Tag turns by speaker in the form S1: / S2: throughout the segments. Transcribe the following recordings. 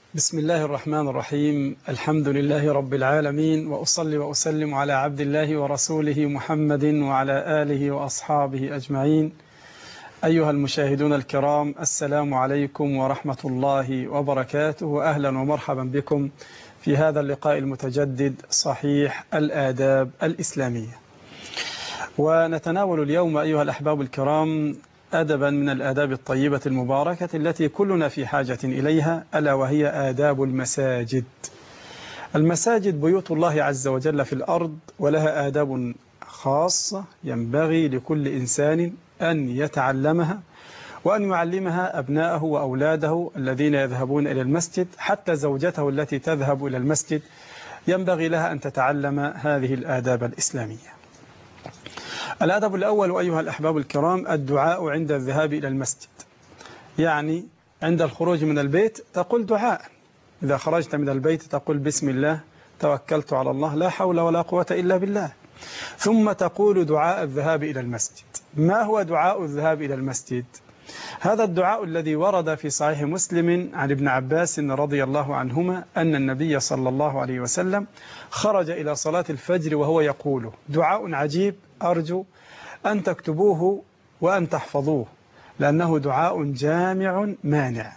S1: بسم الله الرحمن الرحيم. الحمد لله رب العالمين، وأصلي وأسلم على عبد الله ورسوله محمد وعلى آله وأصحابه أجمعين. أيها المشاهدون الكرام، السلام عليكم ورحمة الله وبركاته، وأهلا ومرحبا بكم في هذا اللقاء المتجدد صحيح الآداب الإسلامية. ونتناول اليوم أيها الأحباب الكرام أدبا من الآداب الطيبة المباركة التي كلنا في حاجة إليها، ألا وهي آداب المساجد. المساجد بيوت الله عز وجل في الأرض، ولها آداب خاصة ينبغي لكل إنسان أن يتعلمها وأن يعلمها أبناءه وأولاده الذين يذهبون إلى المسجد. حتى زوجته التي تذهب إلى المسجد ينبغي لها أن تتعلم هذه الآداب الإسلامية. الأدب الأول أيها الأحباب الكرام الدعاء عند الذهاب إلى المسجد، يعني عند الخروج من البيت تقول دعاء. إذا خرجت من البيت تقول بسم الله توكلت على الله لا حول ولا قوة إلا بالله، ثم تقول دعاء الذهاب إلى المسجد. ما هو دعاء الذهاب إلى المسجد؟ هذا الدعاء الذي ورد في صحيح مسلم عن ابن عباس رضي الله عنهما أن النبي صلى الله عليه وسلم خرج إلى صلاة الفجر وهو يقول دعاء عجيب، أرجو أن تكتبوه وأن تحفظوه، لأنه دعاء جامع مانع.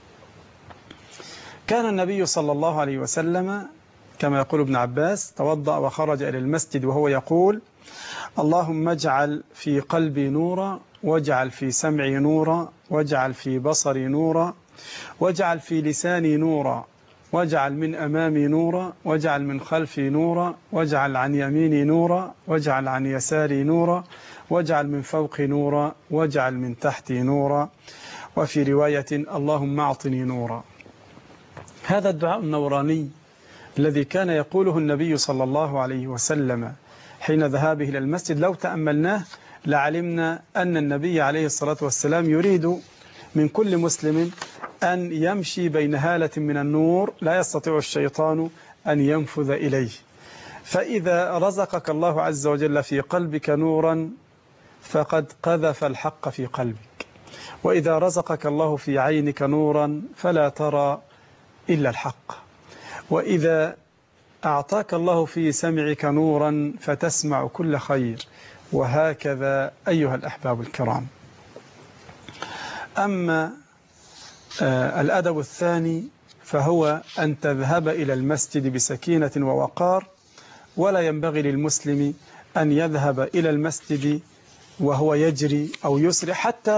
S1: كان النبي صلى الله عليه وسلم كما يقول ابن عباس توضأ وخرج إلى المسجد وهو يقول اللهم اجعل في قلبي نورا، واجعل في سمعي نورا، واجعل في بصري نورا، واجعل في لساني نورا، واجعل من أمامي نورا، واجعل من خلفي نورا، واجعل عن يميني نورا، واجعل عن يساري نورا، واجعل من فوقي نورا، واجعل من تحتي نورا، وفي رواية اللهم أعطني نورا. هذا الدعاء النوراني الذي كان يقوله النبي صلى الله عليه وسلم حين ذهابه إلى المسجد لو تأملناه لعلمنا أن النبي عليه الصلاة والسلام يريد من كل مسلم أن يمشي بين هالة من النور لا يستطيع الشيطان أن ينفذ إليه. فإذا رزقك الله عز وجل في قلبك نورا فقد قذف الحق في قلبك، وإذا رزقك الله في عينك نورا فلا ترى إلا الحق، وإذا أعطاك الله في سمعك نورا فتسمع كل خير، وهكذا أيها الأحباب الكرام. أما الأدب الثاني فهو أن تذهب إلى المسجد بسكينة ووقار، ولا ينبغي للمسلم أن يذهب إلى المسجد وهو يجري أو يسرع، حتى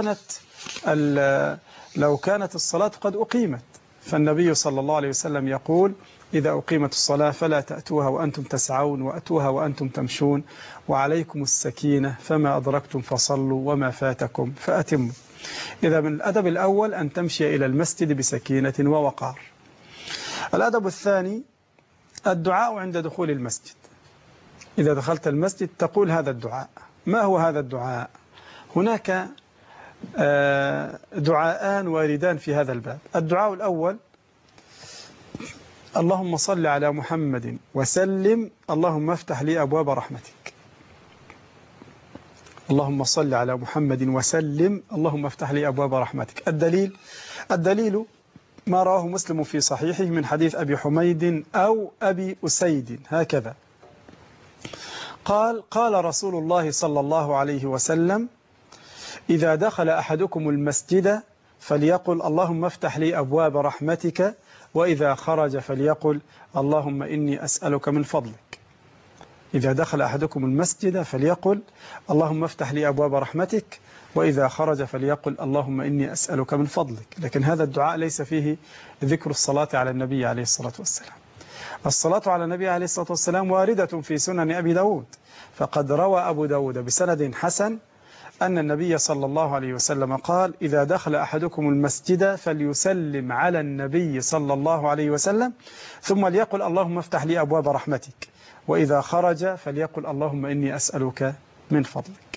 S1: لو كانت الصلاة قد أقيمت. فالنبي صلى الله عليه وسلم يقول إذا أقيمت الصلاة فلا تأتوها وأنتم تسعون، وأتوها وأنتم تمشون، وعليكم السكينة، فما أدركتم فصلوا وما فاتكم فأتموا. إذا من الأدب الأول أن تمشي إلى المسجد بسكينة ووقار. الأدب الثاني الدعاء عند دخول المسجد. إذا دخلت المسجد تقول هذا الدعاء. ما هو هذا الدعاء؟ هناك دعاءان واردان في هذا الباب. الدعاء الأول اللهم صل على محمد وسلم اللهم افتح لي أبواب رحمتك. اللهم صل على محمد وسلم اللهم افتح لي أبواب رحمتك. الدليل ما رواه مسلم في صحيحه من حديث أبي حميد أو أبي أسيد هكذا قال رسول الله صلى الله عليه وسلم إذا دخل أحدكم المسجد فليقل اللهم افتح لي أبواب رحمتك، وإذا خرج فليقل اللهم إني أسألك من فضلك. إذا دخل أحدكم المسجد فليقل اللهم افتح لي أبواب رحمتك، وإذا خرج فليقل اللهم إني أسألك من فضلك. لكن هذا الدعاء ليس فيه ذكر الصلاة على النبي عليه الصلاة والسلام. الصلاة على النبي عليه الصلاة والسلام واردة في سنن أبي داود، فقد روى أبو داود بسند حسن أن النبي صلى الله عليه وسلم قال إذا دخل أحدكم المسجد فليسلم على النبي صلى الله عليه وسلم ثم ليقل اللهم افتح لي أبواب رحمتك، وإذا خرج فليقل اللهم إني أسألك من فضلك.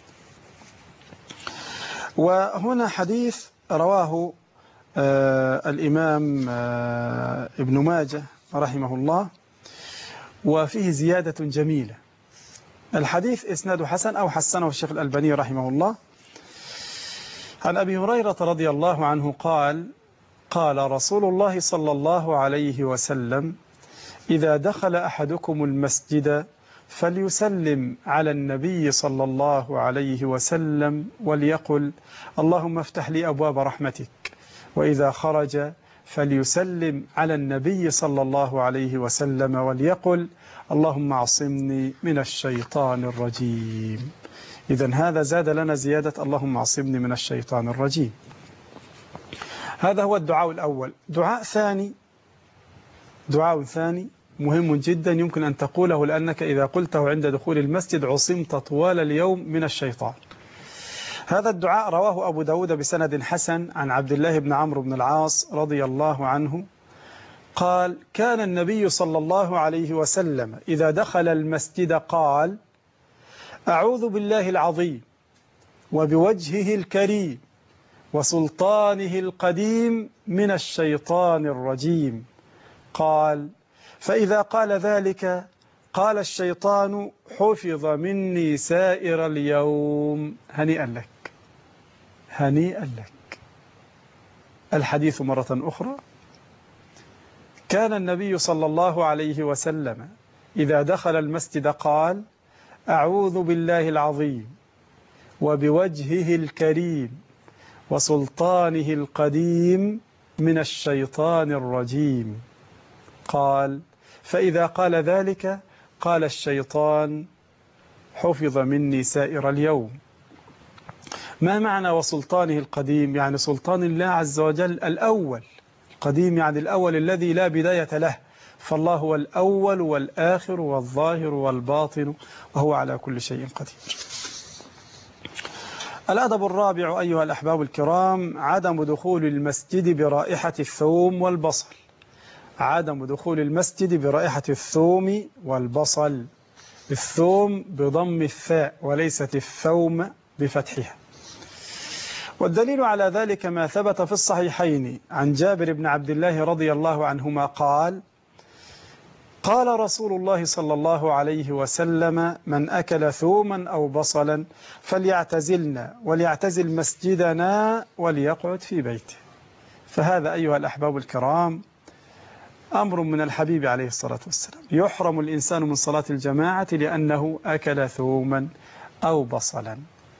S1: وهنا حديث رواه الإمام ابن ماجه رحمه الله، وفيه زيادة جميلة. الحديث إسناد حسن أو حسنه الشيخ الألباني رحمه الله. عن أبي هريرة رضي الله عنه قال قال رسول الله صلى الله عليه وسلم: إذا دخل أحدكم المسجد فليسلم على النبي صلى الله عليه وسلم وليقل: اللهم افتح لي أبواب رحمتك. وإذا خرج فليسلم على النبي صلى الله عليه وسلم وليقل: اللهم عصمني من الشيطان الرجيم. إذن هذا زاد لنا زيادة: اللهم عصمني من الشيطان الرجيم. هذا هو الدعاء الأول. دعاء ثاني مهم جدا يمكن أن تقوله، لأنك إذا قلته عند دخول المسجد عصمت طوال اليوم من الشيطان. هذا الدعاء رواه أبو داود بسند حسن عن عبد الله بن عمرو بن العاص رضي الله عنه قال: كان النبي صلى الله عليه وسلم إذا دخل المسجد قال: أعوذ بالله العظيم وبوجهه الكريم وسلطانه القديم من الشيطان الرجيم. قال: فإذا قال ذلك قال الشيطان: حفظ مني سائر اليوم. هنيئا لك، هنيئا لك. الحديث مرة أخرى: كان النبي صلى الله عليه وسلم إذا دخل المسجد قال: أعوذ بالله العظيم وبوجهه الكريم وسلطانه القديم من الشيطان الرجيم. قال: فإذا قال ذلك قال الشيطان: حفظ مني سائر اليوم. ما معنى وسلطانه القديم؟ يعني سلطان الله عز وجل الأول. القديم يعني الأول الذي لا بداية له، فالله هو الأول والآخر والظاهر والباطن، وهو على كل شيء قدير. الأدب الرابع أيها الأحباب الكرام: عدم دخول المسجد برائحة الثوم والبصل. عدم دخول المسجد برائحة الثوم والبصل. الثوم بضم الثاء وليست الثوم بفتحها. والدليل على ذلك ما ثبت في الصحيحين عن جابر بن عبد الله رضي الله عنهما قال: قال رسول الله صلى الله عليه وسلم: من أكل ثوما أو بصلا فليعتزلنا وليعتزل مسجدنا وليقعد في بيته. فهذا أيها الأحباب الكرام أمر من الحبيب عليه الصلاة والسلام. يحرم الإنسان من صلاة الجماعة لأنه أكل ثوما أو بصلا.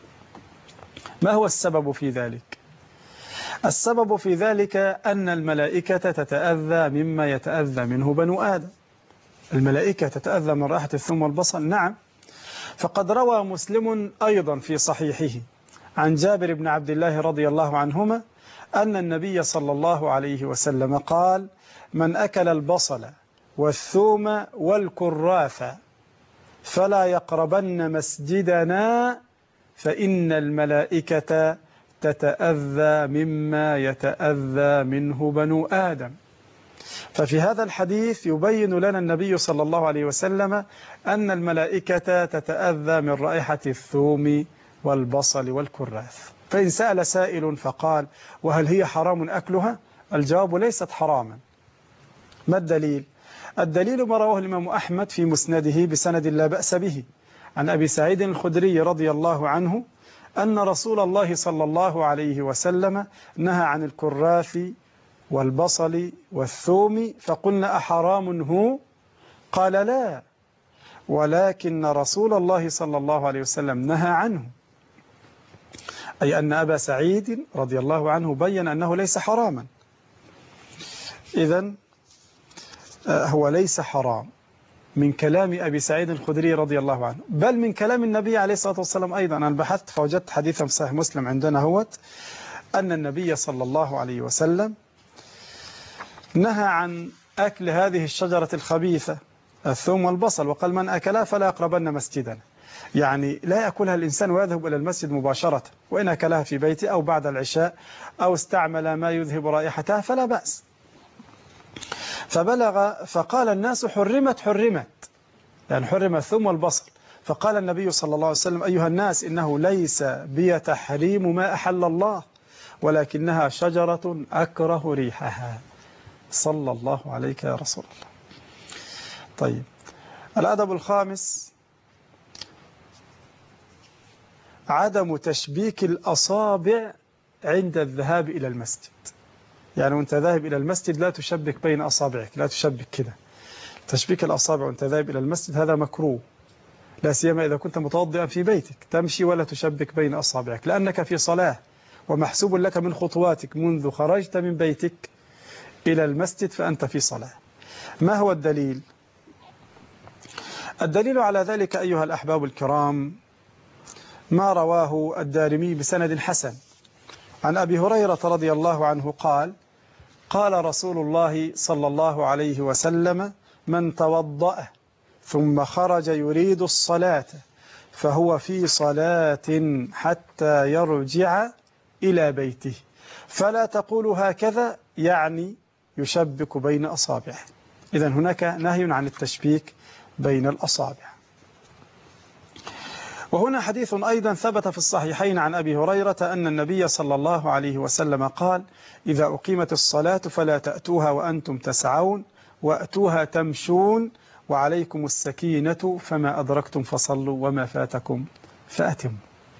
S1: ما هو السبب في ذلك؟ السبب في ذلك أن الملائكة تتأذى مما يتأذى منه بنو آدم. الملائكة تتأذى من رائحة الثوم والبصل، نعم. فقد روى مسلم أيضا في صحيحه عن جابر بن عبد الله رضي الله عنهما أن النبي صلى الله عليه وسلم قال: من أكل البصل والثوم والكراث فلا يقربن مسجدنا فإن الملائكة تتأذى مما يتأذى منه بنو آدم. ففي هذا الحديث يبين لنا النبي صلى الله عليه وسلم أن الملائكة تتأذى من رائحة الثوم والبصل والكراث. فإن سأل سائل فقال: وهل هي حرام أكلها؟ الجواب: ليست حراما. ما الدليل؟ الدليل ما رواه الإمام أحمد في مسنده بسند لا بأس به عن أبي سعيد الخدري رضي الله عنه أن رسول الله صلى الله عليه وسلم نهى عن الكراث والبصل والثوم، فقلنا: أحرام هو؟ قال: لا، ولكن رسول الله صلى الله عليه وسلم نهى عنه، أي أن أبا سعيد رضي الله عنه بين أنه ليس حراما. إذن هو ليس حرام من كلام أبي سعيد الخدري رضي الله عنه، بل من كلام النبي عليه الصلاة والسلام أيضا. أنا بحثت فوجدت حديثا في صحيح مسلم عندنا هوت أن النبي صلى الله عليه وسلم نهى عن أكل هذه الشجرة الخبيثة الثوم والبصل، وقال: من أكلها فلا يقربن مسجدنا. يعني لا يأكلها الإنسان ويذهب إلى المسجد مباشرة، وإن أكلها في بيته أو بعد العشاء أو استعمل ما يذهب رائحتها فلا بأس. فبلغ فقال الناس: حرمت يعني حرم الثوم والبصل. فقال النبي صلى الله عليه وسلم: أيها الناس، إنه ليس بي تحريم ما أحل الله، ولكنها شجرة أكره ريحها. صلى الله عليك يا رسول الله. طيب، الأدب الخامس: عدم تشبيك الأصابع عند الذهاب إلى المسجد. يعني وانت ذاهب إلى المسجد لا تشبك بين أصابعك، لا تشبك كده. تشبيك الأصابع وانت ذاهب إلى المسجد هذا مكروه، لا سيما إذا كنت متوضئا في بيتك، تمشي ولا تشبك بين أصابعك لأنك في صلاة، ومحسوب لك من خطواتك منذ خرجت من بيتك إلى المسجد فأنت في صلاة. ما هو الدليل؟ الدليل على ذلك أيها الأحباب الكرام ما رواه الدارمي بسند حسن عن أبي هريرة رضي الله عنه قال: قال رسول الله صلى الله عليه وسلم: من توضأ ثم خرج يريد الصلاة فهو في صلاة حتى يرجع إلى بيته، فلا تقولوا هكذا، يعني يشبك بين أصابعه. إذن هناك نهي عن التشبيك بين الأصابع. وهنا حديث أيضا ثبت في الصحيحين عن أبي هريرة أن النبي صلى الله عليه وسلم قال: إذا أقيمت الصلاة فلا تأتوها وأنتم تسعون وأتوها تمشون وعليكم السكينة، فما أدركتم فصلوا وما فاتكم فأتموا.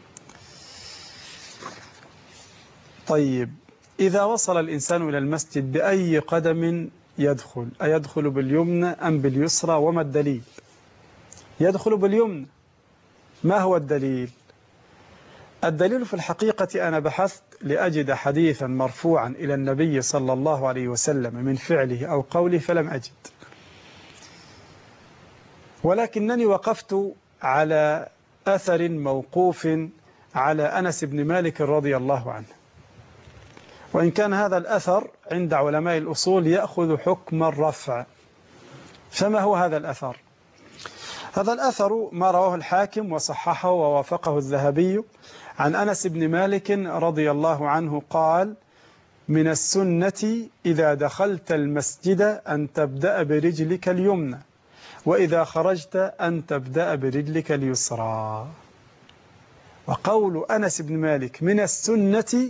S1: طيب، إذا وصل الإنسان إلى المسجد بأي قدم يدخل؟ أيدخل باليمنى أم باليسرى؟ وما الدليل؟ يدخل باليمنى. ما هو الدليل؟ الدليل في الحقيقة أنا بحثت لأجد حديثا مرفوعا إلى النبي صلى الله عليه وسلم من فعله أو قوله فلم أجد، ولكنني وقفت على أثر موقوف على أنس بن مالك رضي الله عنه، وإن كان هذا الأثر عند علماء الأصول يأخذ حكم الرفع. فما هو هذا الأثر؟ هذا الأثر ما رواه الحاكم وصححه ووافقه الذهبي عن أنس بن مالك رضي الله عنه قال: من السنة إذا دخلت المسجد أن تبدأ برجلك اليمنى، وإذا خرجت أن تبدأ برجلك اليسرى. وقول أنس بن مالك من السنة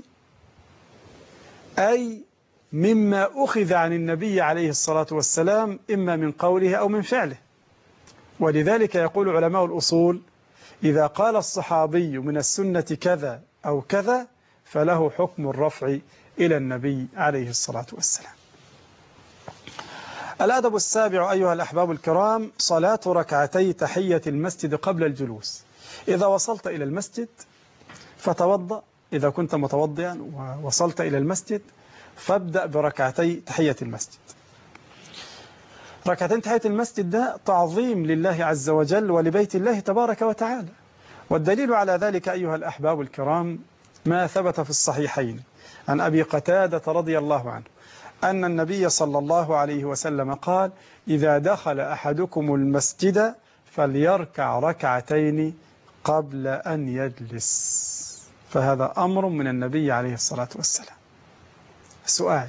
S1: أي مما أخذ عن النبي عليه الصلاة والسلام، إما من قوله أو من فعله. ولذلك يقول علماء الأصول: إذا قال الصحابي من السنة كذا أو كذا فله حكم الرفع إلى النبي عليه الصلاة والسلام. الأدب السابع أيها الأحباب الكرام صلاة ركعتي تحية المسجد قبل الجلوس. إذا وصلت إلى المسجد فتوضأ، إذا كنت متوضئا ووصلت إلى المسجد فابدأ بركعتي تحية المسجد. ركعتين تحية المسجد ده تعظيم لله عز وجل ولبيت الله تبارك وتعالى. والدليل على ذلك أيها الأحباب الكرام ما ثبت في الصحيحين عن أبي قتادة رضي الله عنه أن النبي صلى الله عليه وسلم قال: إذا دخل أحدكم المسجد فليركع ركعتين قبل أن يجلس. فهذا أمر من النبي عليه الصلاة والسلام. سؤال: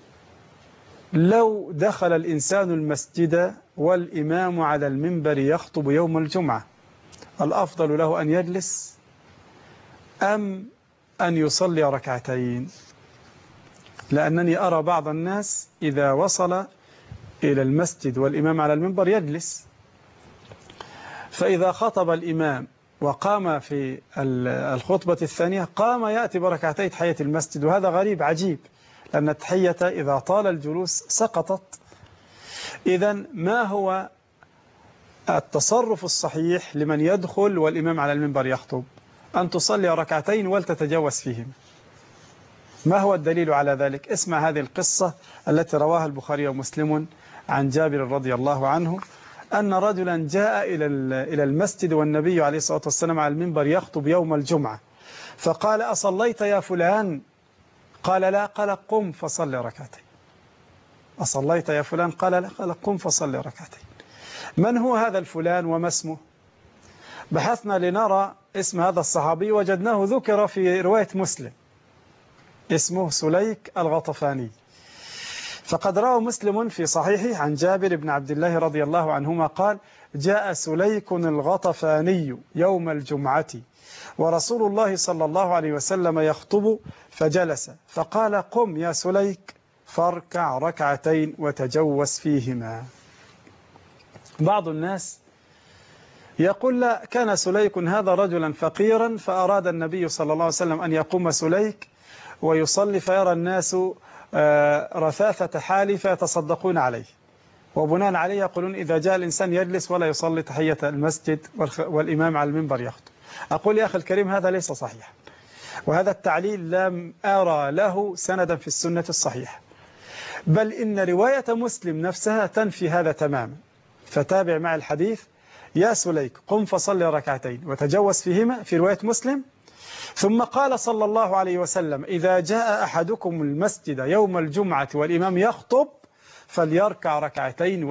S1: لو دخل الإنسان المسجد والإمام على المنبر يخطب يوم الجمعة، الأفضل له أن يجلس أم أن يصلي ركعتين؟ لأنني أرى بعض الناس إذا وصل إلى المسجد والإمام على المنبر يجلس، فإذا خطب الإمام وقام في الخطبة الثانية قام يأتي بركعتي تحية المسجد، وهذا غريب عجيب، لأن التحية إذا طال الجلوس سقطت. إذن ما هو التصرف الصحيح لمن يدخل والإمام على المنبر يخطب؟ أن تصلي ركعتين ولتتجوز فيهم. ما هو الدليل على ذلك؟ اسمع هذه القصة التي رواها البخاري ومسلم عن جابر رضي الله عنه أن رجلا جاء إلى المسجد والنبي عليه الصلاة والسلام على المنبر يخطب يوم الجمعة، فقال: أصليت يا فلان؟ قال: لا. قال: قم فصل ركعتين. أصليت يا فلان؟ قال: لا. قال: قم فصل ركعتين. من هو هذا الفلان وما اسمه؟ بحثنا لنرى اسم هذا الصحابي، وجدناه ذكر في رواية مسلم، اسمه سليك الغطفاني. فقد روى مسلم في صحيحه عن جابر بن عبد الله رضي الله عنهما قال: جاء سليك الغطفاني يوم الجمعة ورسول الله صلى الله عليه وسلم يخطب، فجلس فقال: قم يا سليك فاركع ركعتين وتجوز فيهما. بعض الناس يقول: لا، كان سليك هذا رجلا فقيرا، فأراد النبي صلى الله عليه وسلم أن يقوم سليك ويصلي فيرى الناس رثاثة حالي فيتصدقون عليه، وبناء عليه يقولون إذا جاء الإنسان يجلس ولا يصلي تحية المسجد والإمام على المنبر يخطب. أقول يا أخي الكريم هذا ليس صحيح، وهذا التعليل لم أرى له سندا في السنة الصحيحة، بل إن رواية مسلم نفسها تنفي هذا تماما. فتابع مع الحديث: يا سليك قم فصلي ركعتين وتجوز فيهما، في رواية مسلم. ثم قال صلى الله عليه وسلم: إذا جاء أحدكم المسجد يوم الجمعة والإمام يخطب فليركع ركعتين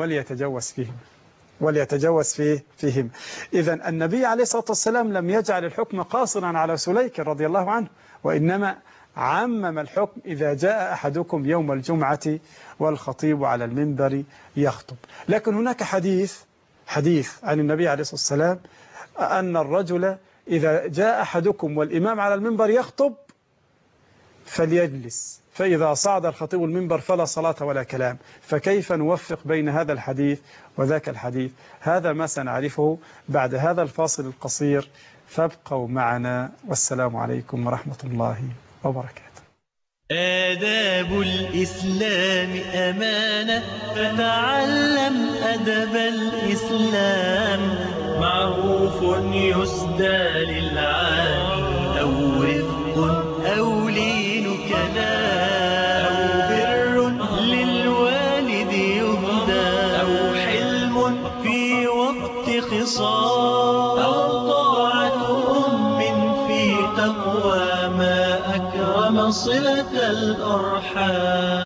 S1: وليتجوز فيهم. إذن النبي عليه الصلاة والسلام لم يجعل الحكم قاصرا على سليك رضي الله عنه، وإنما عمم الحكم: إذا جاء أحدكم يوم الجمعة والخطيب على المنبر يخطب. لكن هناك حديث عن النبي عليه الصلاة والسلام أن الرجل إذا جاء أحدكم والإمام على المنبر يخطب فليجلس، فإذا صعد الخطيب المنبر فلا صلاة ولا كلام. فكيف نوفق بين هذا الحديث وذاك الحديث؟ هذا ما سنعرفه بعد هذا الفاصل القصير، فابقوا معنا، والسلام عليكم ورحمة الله وبركاته.
S2: آداب الإسلام أمانة، فتعلم أدب الإسلام. معروف يسدى للعالي، أو رفق أو لين كلام، أو بر للوالد يهدى، أو حلم في وقت خصام، أو طاعة أم في تقوى، ما أكرم صلة الأرحام.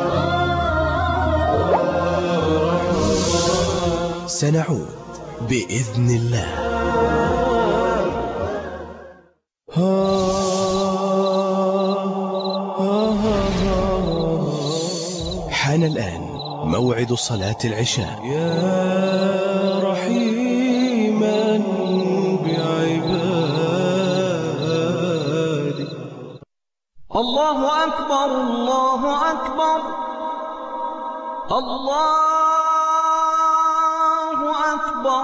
S3: سنعود بإذن الله. حان الآن موعد صلاة العشاء.
S4: يا رحيما بعبادي.
S5: الله أكبر الله أكبر الله أكبر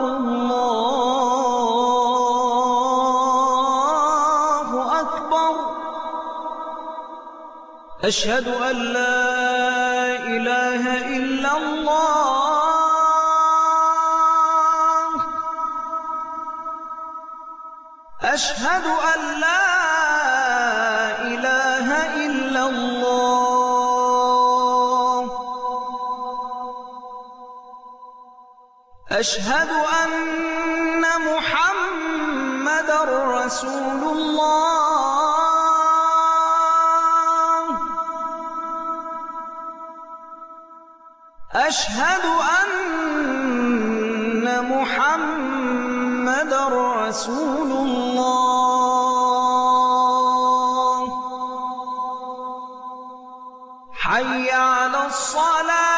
S5: الله أكبر. أشهد أن لا إله إلا الله. أشهد أن لا إله إلا الله. أشهد أن محمدًا رسول الله. أشهد أن محمدًا رسول الله. حي على الصلاة.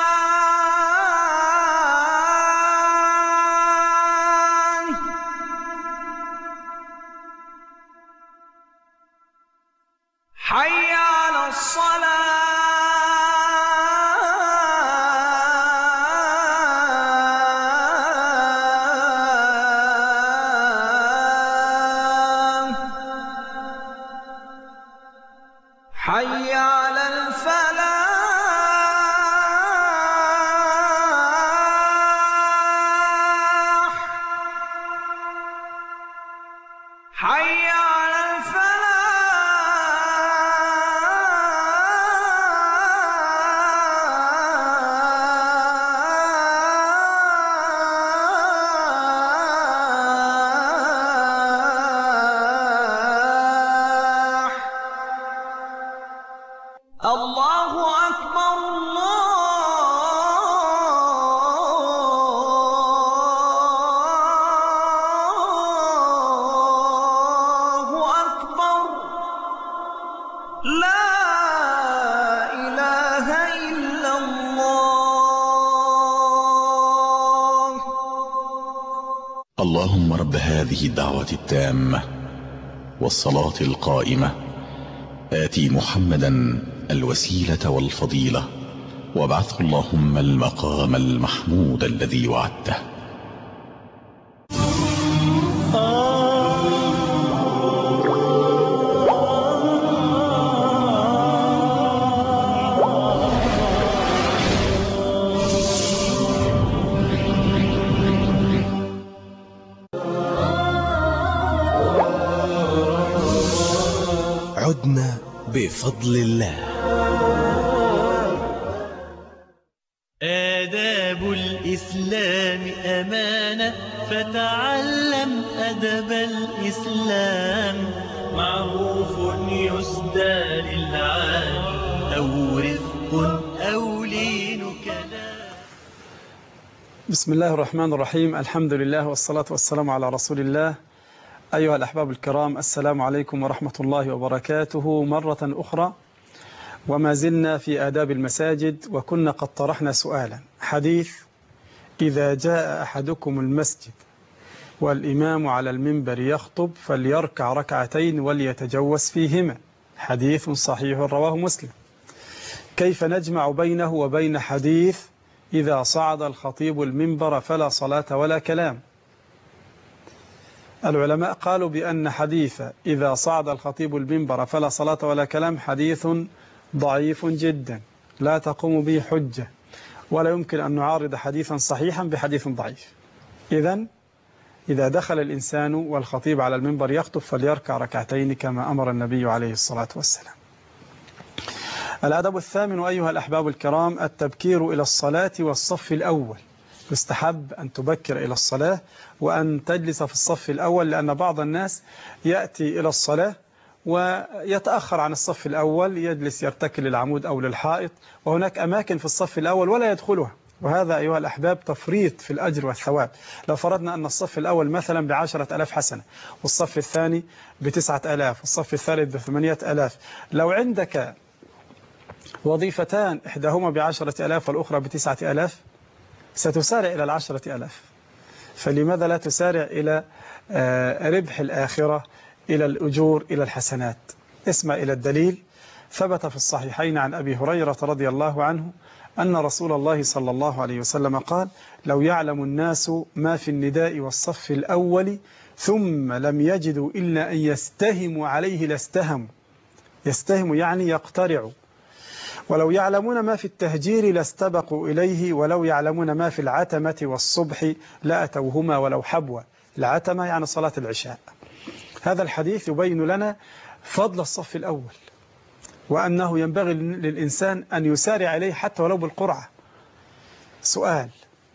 S5: حي على الصلاة. حي على الفلاح. حي على الفلاح. الله أكبر الله أكبر. لا إله إلا الله.
S3: اللهم رب هذه الدعوة التامة والصلاة القائمة، آتي محمدا الوسيلة والفضيلة، وابعثه اللهم المقام المحمود الذي وعدته.
S6: بفضل الله.
S2: آداب الإسلام أمانة، فتعلم أدب الإسلام. معروف يسدى للعالي، أو رفق أو لين كلام.
S1: بسم الله الرحمن الرحيم. الحمد لله والصلاة والسلام على رسول الله. أيها الأحباب الكرام، السلام عليكم ورحمة الله وبركاته مرة أخرى، وما زلنا في آداب المساجد، وكنا قد طرحنا سؤالا: حديث إذا جاء أحدكم المسجد والإمام على المنبر يخطب فليركع ركعتين وليتجوز فيهما، حديث صحيح رواه مسلم. كيف نجمع بينه وبين حديث إذا صعد الخطيب المنبر فلا صلاة ولا كلام؟ العلماء قالوا بأن حديث إذا صعد الخطيب المنبر فلا صلاة ولا كلام حديث ضعيف جدا، لا تقوم به حجة، ولا يمكن أن نعارض حديثا صحيحا بحديث ضعيف. إذا دخل الإنسان والخطيب على المنبر يخطب فليركع ركعتين كما أمر النبي عليه الصلاة والسلام. الأدب الثامن أيها الأحباب الكرام: التبكير إلى الصلاة والصف الأول. يستحب أن تبكر إلى الصلاة وأن تجلس في الصف الأول، لأن بعض الناس يأتي إلى الصلاة ويتأخر عن الصف الأول، يجلس يرتكل للعمود أو للحائط، وهناك أماكن في الصف الأول ولا يدخلها، وهذا أيها الأحباب تفريط في الأجر والثواب. لو فرضنا أن الصف الأول مثلا ب10,000 حسنة، والصف الثاني ب9,000، والصف الثالث ب8,000، لو عندك وظيفتان إحداهما ب10,000 والأخرى ب9,000 ستسارع إلى 10,000، فلماذا لا تسارع إلى ربح الآخرة، إلى الأجور، إلى الحسنات؟ اسمع إلى الدليل. ثبت في الصحيحين عن أبي هريرة رضي الله عنه أن رسول الله صلى الله عليه وسلم قال: لو يعلم الناس ما في النداء والصف الأول ثم لم يجدوا إلا أن يستهموا عليه لاستهموا. يستهموا يعني يقترعوا. ولو يعلمون ما في التهجير لاستبقوا إليه، ولو يعلمون ما في العتمة والصبح لأتوهما ولو حبوا. العتمة يعني صلاة العشاء. هذا الحديث يبين لنا فضل الصف الأول، وأنه ينبغي للإنسان أن يسارع إليه حتى ولو بالقرعة. سؤال: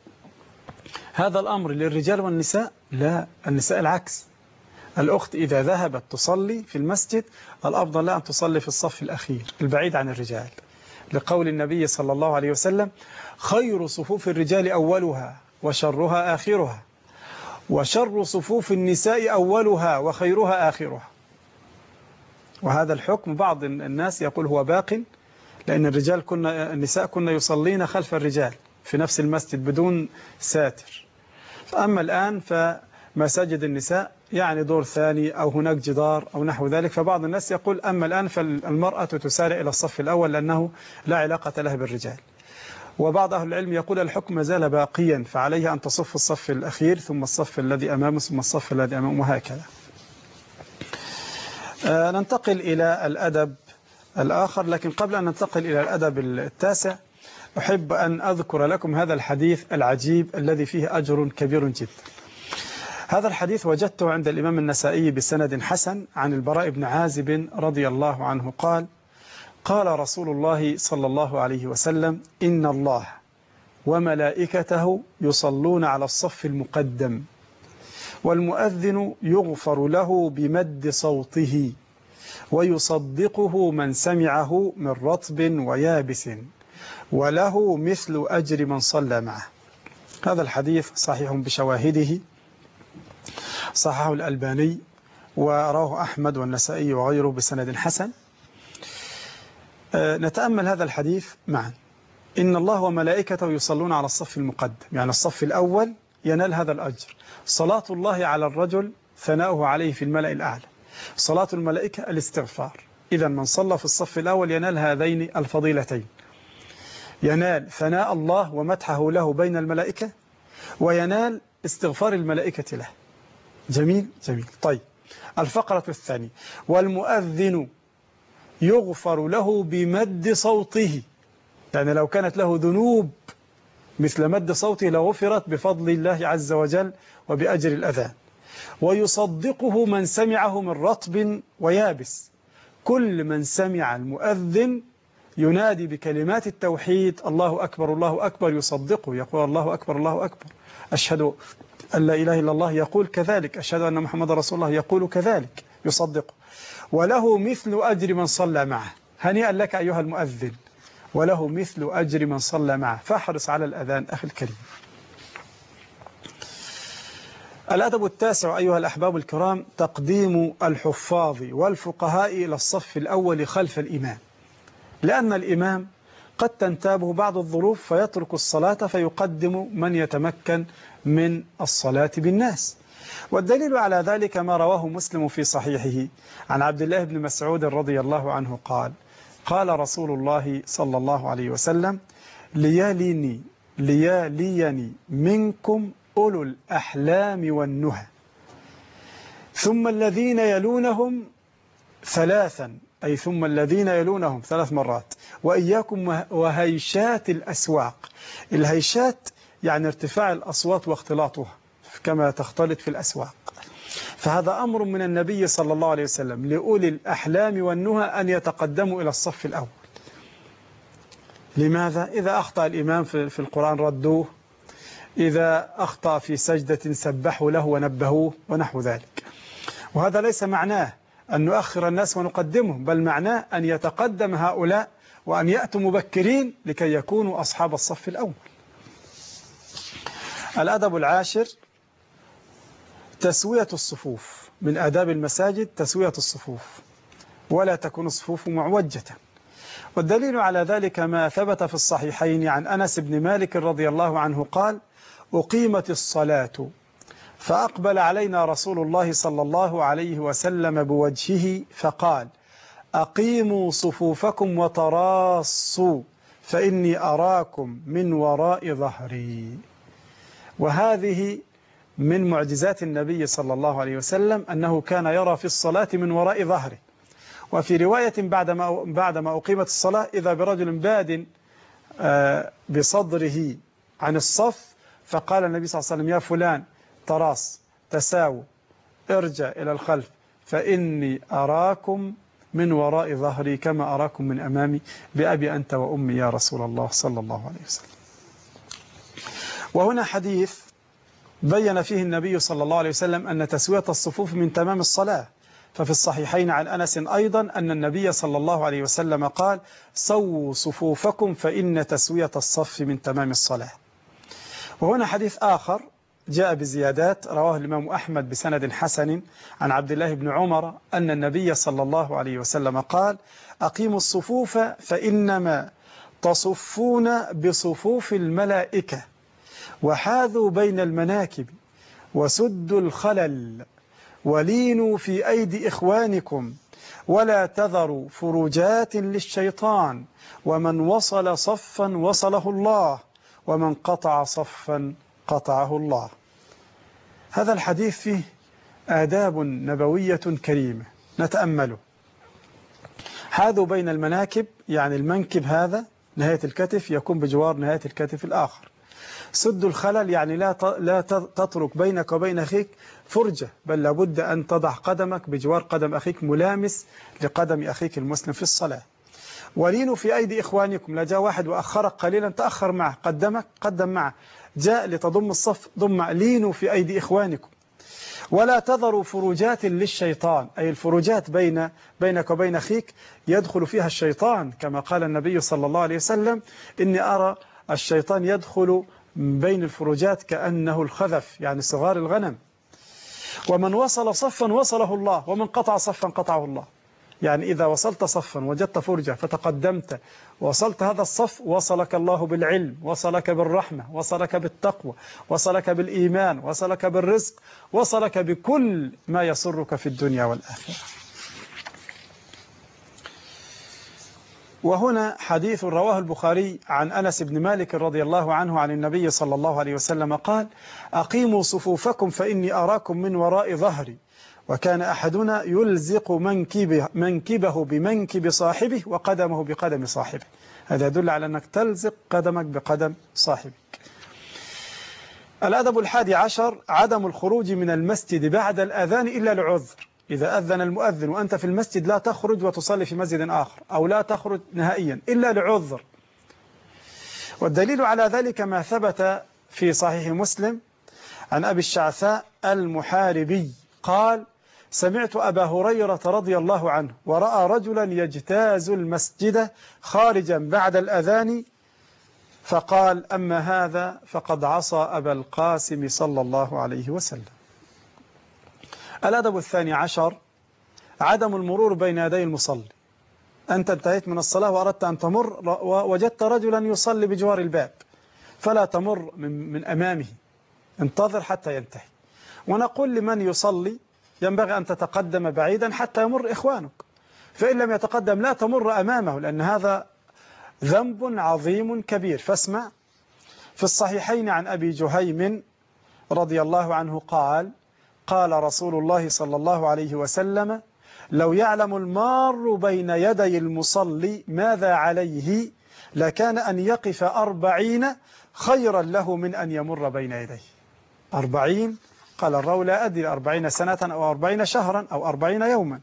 S1: هذا الأمر للرجال والنساء؟ لا، النساء العكس. الأخت إذا ذهبت تصلي في المسجد الأفضل لها أن تصلي في الصف الأخير البعيد عن الرجال، لقول النبي صلى الله عليه وسلم: خير صفوف الرجال أولها وشرها آخرها، وشر صفوف النساء أولها وخيرها آخرها. وهذا الحكم بعض الناس يقول هو باق، لأن النساء كنا يصلين خلف الرجال في نفس المسجد بدون ساتر. فأما الآن فمساجد النساء يعني دور ثاني أو هناك جدار أو نحو ذلك، فبعض الناس يقول أما الآن فالمرأة تسارع إلى الصف الأول لأنه لا علاقة لها بالرجال. وبعض أهل العلم يقول الحكم ما زال باقيا، فعليها أن تصف الصف الأخير ثم الصف الذي أمامه ثم الصف الذي أمامه، وهكذا. ننتقل إلى الأدب الآخر، لكن قبل أن ننتقل إلى الأدب التاسع أحب أن أذكر لكم هذا الحديث العجيب الذي فيه أجر كبير جدا. هذا الحديث وجدته عند الإمام النسائي بسند حسن عن البراء بن عازب رضي الله عنه قال: قال رسول الله صلى الله عليه وسلم: إن الله وملائكته يصلون على الصف المقدم، والمؤذن يغفر له بمد صوته، ويصدقه من سمعه من رطب ويابس، وله مثل أجر من صلى معه. هذا الحديث صحيح بشواهده، صححه الألباني ورواه أحمد والنسائي وغيره بسند حسن. نتأمل هذا الحديث معا. إن الله وملائكته يصلون على الصف المقدم، يعني الصف الأول ينال هذا الأجر. صلاة الله على الرجل ثناؤه عليه في الملأ الأعلى، صلاة الملائكة الاستغفار. إذا من صلى في الصف الأول ينال هذين الفضيلتين، ينال ثناء الله ومدحه له بين الملائكة، وينال استغفار الملائكة له. جميل جميل. طيب، الفقرة الثانية: والمؤذن يغفر له بمد صوته، يعني لو كانت له ذنوب مثل مد صوته لغفرت بفضل الله عز وجل وبأجر الأذان. ويصدقه من سمعه من رطب ويابس، كل من سمع المؤذن ينادي بكلمات التوحيد الله أكبر الله أكبر يصدقه، يقول الله أكبر الله أكبر، أشهد أن لا إله إلا الله يقول كذلك، أشهد أن محمد رسول الله يقول كذلك يصدقه، وله مثل أجر من صلى معه. هنيئا لك أيها المؤذن، وله مثل أجر من صلى معه. فاحرص على الأذان أخي الكريم. الأدب التاسع أيها الأحباب الكرام تقديم الحفاظ والفقهاء إلى الصف الأول خلف الإمام، لأن الإمام قد تنتابه بعض الظروف فيترك الصلاة فيقدم من يتمكن من الصلاة بالناس. والدليل على ذلك ما رواه مسلم في صحيحه عن عبد الله بن مسعود رضي الله عنه قال: قال رسول الله صلى الله عليه وسلم: لياليني منكم أولو الأحلام والنهى، ثم الذين يلونهم ثلاثا، أي ثم الذين يلونهم 3 مرات، وإياكم وهيشات الأسواق. الهيشات يعني ارتفاع الأصوات واختلاطها كما تختلط في الأسواق. فهذا أمر من النبي صلى الله عليه وسلم لأولي الأحلام والنهى أن يتقدموا إلى الصف الأول. لماذا؟ إذا أخطأ الإمام في القرآن ردوه، إذا أخطأ في سجدة سبحوا له ونبهوه ونحو ذلك. وهذا ليس معناه أن نؤخر الناس ونقدمهم، بل معناه أن يتقدم هؤلاء وأن يأتوا مبكرين لكي يكونوا أصحاب الصف الأول. الأدب العاشر تسوية الصفوف. من آداب المساجد تسوية الصفوف، ولا تكون الصفوف معوجة. والدليل على ذلك ما ثبت في الصحيحين عن أنس بن مالك رضي الله عنه قال: أقيمت الصلاة فأقبل علينا رسول الله صلى الله عليه وسلم بوجهه فقال: أقيموا صفوفكم وتراصوا فإني أراكم من وراء ظهري. وهذه من معجزات النبي صلى الله عليه وسلم أنه كان يرى في الصلاة من وراء ظهره. وفي رواية بعدما أقيمت الصلاة إذا برجل باد بصدره عن الصف، فقال النبي صلى الله عليه وسلم: يا فلان تراص، تساو، ارجع إلى الخلف فإني أراكم من وراء ظهري كما أراكم من أمامي، بأبي أنت وأمي يا رسول الله صلى الله عليه وسلم. وهنا حديث بين فيه النبي صلى الله عليه وسلم أن تسوية الصفوف من تمام الصلاة. ففي الصحيحين عن أنس أيضا أن النبي صلى الله عليه وسلم قال: سووا صفوفكم فإن تسوية الصف من تمام الصلاة. وهنا حديث آخر جاء بزيادات رواه الإمام أحمد بسند حسن عن عبد الله بن عمر أن النبي صلى الله عليه وسلم قال: أقيموا الصفوف فإنما تصفون بصفوف الملائكة، وحاذوا بين المناكب، وسدوا الخلل، ولينوا في أيدي إخوانكم، ولا تذروا فروجات للشيطان، ومن وصل صفا وصله الله، ومن قطع صفا قطعه الله. هذا الحديث فيه آداب نبوية كريمة نتأمله. حاذوا بين المناكب يعني المنكب هذا نهاية الكتف يكون بجوار نهاية الكتف الآخر. سد الخلل يعني لا تترك بينك وبين أخيك فرجة، بل لابد أن تضع قدمك بجوار قدم أخيك ملامس لقدم أخيك المسلم في الصلاة. ولينوا في أيدي إخوانكم، لا جاء واحد وأخرك قليلا تأخر معه، قدمك قدم معه، جاء لتضم الصف ضم. لينوا في أيدي إخوانكم. ولا تذروا فروجات للشيطان، أي الفروجات بينك وبين أخيك يدخل فيها الشيطان، كما قال النبي صلى الله عليه وسلم: إني أرى الشيطان يدخل بين الفروجات كأنه الخذف، يعني صغار الغنم. ومن وصل صفا وصله الله، ومن قطع صفا قطعه الله. يعني إذا وصلت صفا وجدت فرجة فتقدمت وصلت هذا الصف، وصلك الله بالعلم، وصلك بالرحمة، وصلك بالتقوى، وصلك بالإيمان، وصلك بالرزق، وصلك بكل ما يسرك في الدنيا والآخرة. وهنا حديث رواه البخاري عن أنس بن مالك رضي الله عنه عن النبي صلى الله عليه وسلم قال: أقيموا صفوفكم فإني أراكم من وراء ظهري. وكان أحدنا يلزق منكبه بمنكب صاحبه وقدمه بقدم صاحبه. هذا يدل على أنك تلزق قدمك بقدم صاحبك. الأدب 11 عدم الخروج من المسجد بعد الأذان إلا لعذر. إذا أذن المؤذن وأنت في المسجد لا تخرج وتصلي في مسجد آخر، أو لا تخرج نهائيا إلا لعذر. والدليل على ذلك ما ثبت في صحيح مسلم عن أبي الشعثاء المحاربي قال: سمعت أبا هريرة رضي الله عنه ورأى رجلا يجتاز المسجد خارجا بعد الأذان فقال: أما هذا فقد عصى أبا القاسم صلى الله عليه وسلم. الأدب الثاني عشر عدم المرور بين يدي المصلي. أنت انتهيت من الصلاة وأردت أن تمر ووجدت رجلا يصلي بجوار الباب، فلا تمر من أمامه، انتظر حتى ينتهي. ونقول لمن يصلي ينبغي أن تتقدم بعيدا حتى يمر إخوانك، فإن لم يتقدم لا تمر أمامه، لأن هذا ذنب عظيم كبير. فاسمع: في الصحيحين عن أبي جهيم رضي الله عنه قال: قال رسول الله صلى الله عليه وسلم: لو يعلم المار بين يدي المصلي ماذا عليه لكان أن يقف 40 خيرا له من أن يمر بين يديه. 40 قال الراوي لا أدري 40 سنة أو 40 شهرا أو 40 يوما.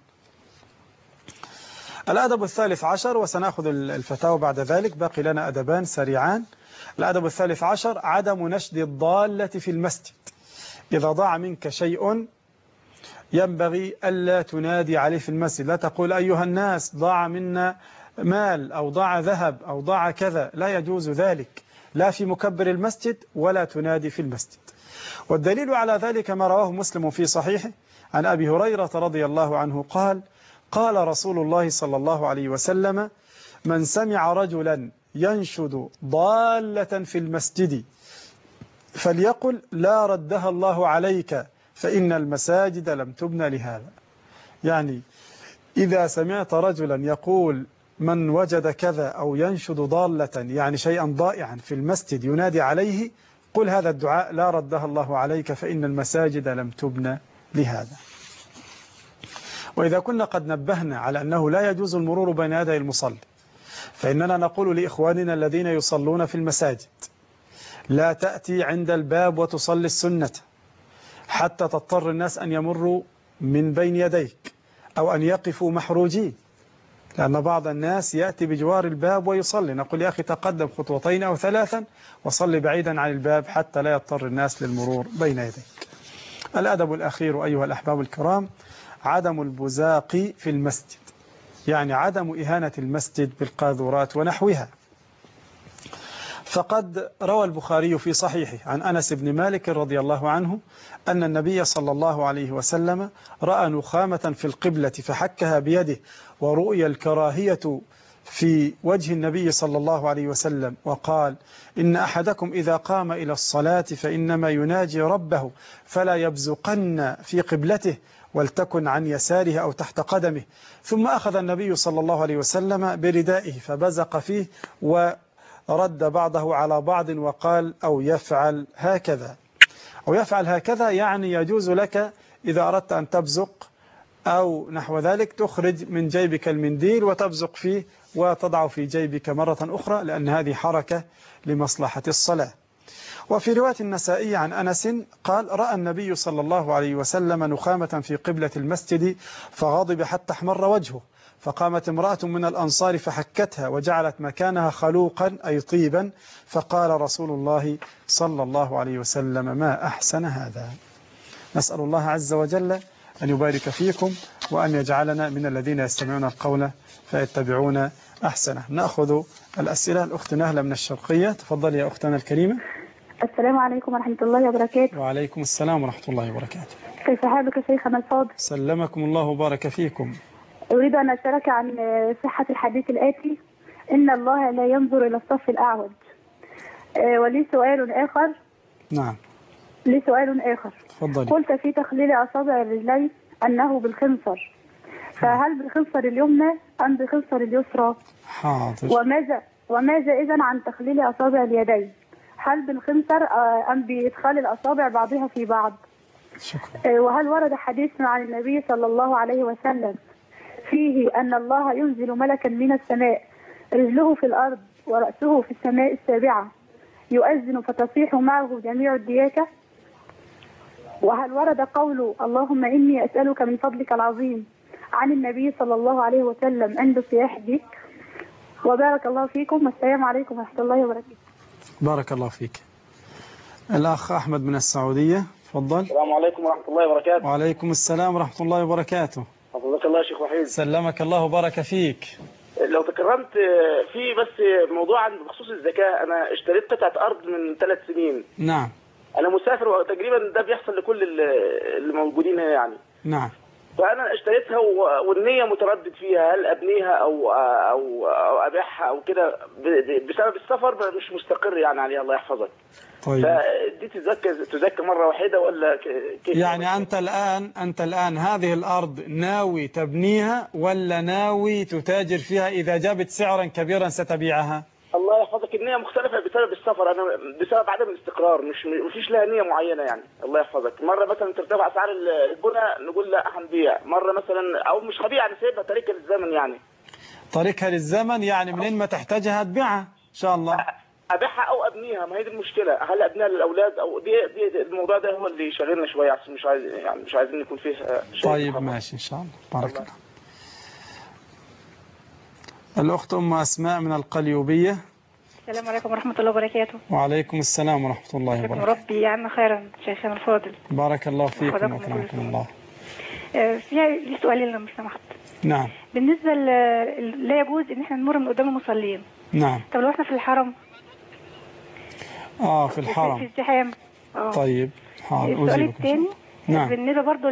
S1: الأدب الثالث عشر، وسنأخذ الفتاوى بعد ذلك، باقي لنا أدبان سريعان. الأدب الثالث عشر عدم نشد الضالة في المسجد. إذا ضاع منك شيء ينبغي ألا تنادي عليه في المسجد، لا تقول أيها الناس ضاع منا مال أو ضاع ذهب أو ضاع كذا، لا يجوز ذلك، لا في مكبر المسجد ولا تنادي في المسجد. والدليل على ذلك ما رواه مسلم في صحيحه عن أبي هريرة رضي الله عنه قال: قال رسول الله صلى الله عليه وسلم: من سمع رجلا ينشد ضالة في المسجد فليقل لا ردها الله عليك فإن المساجد لم تبنى لهذا. يعني إذا سمعت رجلا يقول من وجد كذا أو ينشد ضالة، يعني شيئا ضائعا في المسجد ينادي عليه، قل هذا الدعاء: لا ردها الله عليك فإن المساجد لم تبنى لهذا. وإذا كنا قد نبهنا على أنه لا يجوز المرور بين يدي المصلي، فإننا نقول لإخواننا الذين يصلون في المساجد: لا تأتي عند الباب وتصلي السنة حتى تضطر الناس أن يمروا من بين يديك أو أن يقفوا محروجين، لأن بعض الناس يأتي بجوار الباب ويصلي. نقول: يا أخي تقدم خطوتين أو 3 وصلي بعيدا عن الباب حتى لا يضطر الناس للمرور بين يديك. الأدب الأخير أيها الأحباب الكرام عدم البزاق في المسجد، يعني عدم إهانة المسجد بالقاذورات ونحوها. فقد روى البخاري في صحيحه عن أنس بن مالك رضي الله عنه أن النبي صلى الله عليه وسلم رأى نخامة في القبلة فحكها بيده، ورؤي الكراهية في وجه النبي صلى الله عليه وسلم، وقال: إن أحدكم إذا قام إلى الصلاة فإنما يناجي ربه فلا يبزقن في قبلته ولتكن عن يساره أو تحت قدمه. ثم أخذ النبي صلى الله عليه وسلم بردائه فبزق فيه ورد بعضه على بعض وقال: أو يفعل هكذا. أو يفعل هكذا يعني يجوز لك إذا أردت أن تبزق أو نحو ذلك تخرج من جيبك المنديل وتبزق فيه وتضع في جيبك مرة أخرى، لأن هذه حركة لمصلحة الصلاة. وفي رواية النسائي عن أنس قال: رأى النبي صلى الله عليه وسلم نخامة في قبلة المسجد فغضب حتى احمر وجهه، فقامت امرأة من الأنصار فحكتها وجعلت مكانها خلوقا أي طيبا، فقال رسول الله صلى الله عليه وسلم: ما أحسن هذا. نسأل الله عز وجل أن يبارك فيكم وأن يجعلنا من الذين يستمعون القول فيتبعون أحسنه. نأخذ الأسئلة. الأخت نهلة من الشرقية، تفضل يا أختنا الكريمة.
S6: السلام عليكم ورحمة الله وبركاته.
S1: وعليكم السلام ورحمة الله وبركاته.
S6: كيف حالك شيخنا الفاضل؟
S1: سلمكم الله وبارك فيكم.
S6: أريد أن أشارك عن صحة الحديث الآتي: إن الله لا ينظر إلى الصف الأعوج. ولي سؤال آخر.
S1: نعم.
S6: لي سؤال آخر.
S1: تفضلي.
S6: قلت في تخليل أصابع الرجلين أنه بالخنصر، فهل بالخنصر اليمنى أم بالخنصر اليسرى؟
S1: حاضر.
S6: وماذا إذن عن تخليل أصابع اليدين؟ هل بالخنصر أم بإدخال الأصابع بعضها في بعض؟
S1: شكرا.
S6: وهل ورد حديث عن النبي صلى الله عليه وسلم فيه أن الله ينزل ملكا من السماء رجله في الأرض ورأسه في السماء السابعة يؤذن فتصيح معه جميع الدياكة؟ وهل ورد قول اللهم إني أسألك من فضلك العظيم عن النبي صلى الله عليه وسلم عند صياح الديك؟ وبارك الله فيكم، والسلام عليكم ورحمة الله وبركاته.
S1: بارك الله فيك. الأخ أحمد من السعودية، تفضل.
S7: السلام عليكم ورحمة الله وبركاته.
S1: وعليكم السلام ورحمة الله وبركاته.
S7: حفظك الله يا شيخ وحيد.
S1: سلمك الله وبارك فيك.
S7: لو تكرمت في بس موضوع بخصوص الزكاة، أنا اشتريت قطعة أرض من 3 سنين.
S1: نعم.
S7: أنا مسافر وتقريبا ده بيحصل لكل اللي موجودين هنا يعني.
S1: نعم.
S7: فأنا اشتريتها والنية متردد فيها، هل أبنيها أو أبيعها أو كده بسبب السفر، مش مستقر يعني عليها، الله يحفظك.
S1: طيب.
S7: فدي تزكى مرة واحدة ولا كيف؟
S1: يعني أنت الآن هذه الأرض ناوي تبنيها ولا ناوي تتاجر فيها إذا جابت سعرا كبيرا ستبيعها؟
S7: الله يحفظك، النية مختلفة بسبب السفر، أنا بسبب عدم الاستقرار، مفيش لها نية معينة يعني. الله يحفظك، مرة مثلا ترتفع أسعار البنى نقول لا هنبيع، مرة مثلا أو مش هبيع، أنا سايبها طريقة للزمن يعني.
S1: طريقها للزمن يعني منين ما تحتاجها تبيعها إن شاء الله.
S7: أبيعها أو أبنيها، ما هي دي المشكلة، هل أبنيها للأولاد أو دي الموضوع ده هو اللي شاغلنا شوية، عشان مش عايزين يكون فيه شيء.
S1: طيب ماشي إن شاء الله. بارك الله. الأخت أم أسماء من القليوبية.
S8: السلام عليكم ورحمة الله وبركاته.
S1: وعليكم السلام ورحمة الله وبركاته.
S8: ربي يعم خيرا شيخنا الفاضل.
S1: بارك الله فيكم وكرمكم الله.
S8: في سؤالين لو سمحت.
S1: نعم.
S8: بالنسبة لا يجوز ان احنا نمر من قدام المصلين.
S1: نعم.
S8: طب لو احنا في الحرم؟
S1: في الحرم.
S8: في الزحام.
S1: طيب حاضر.
S8: السؤال الثاني.
S1: نعم.
S8: بالنسبة برضو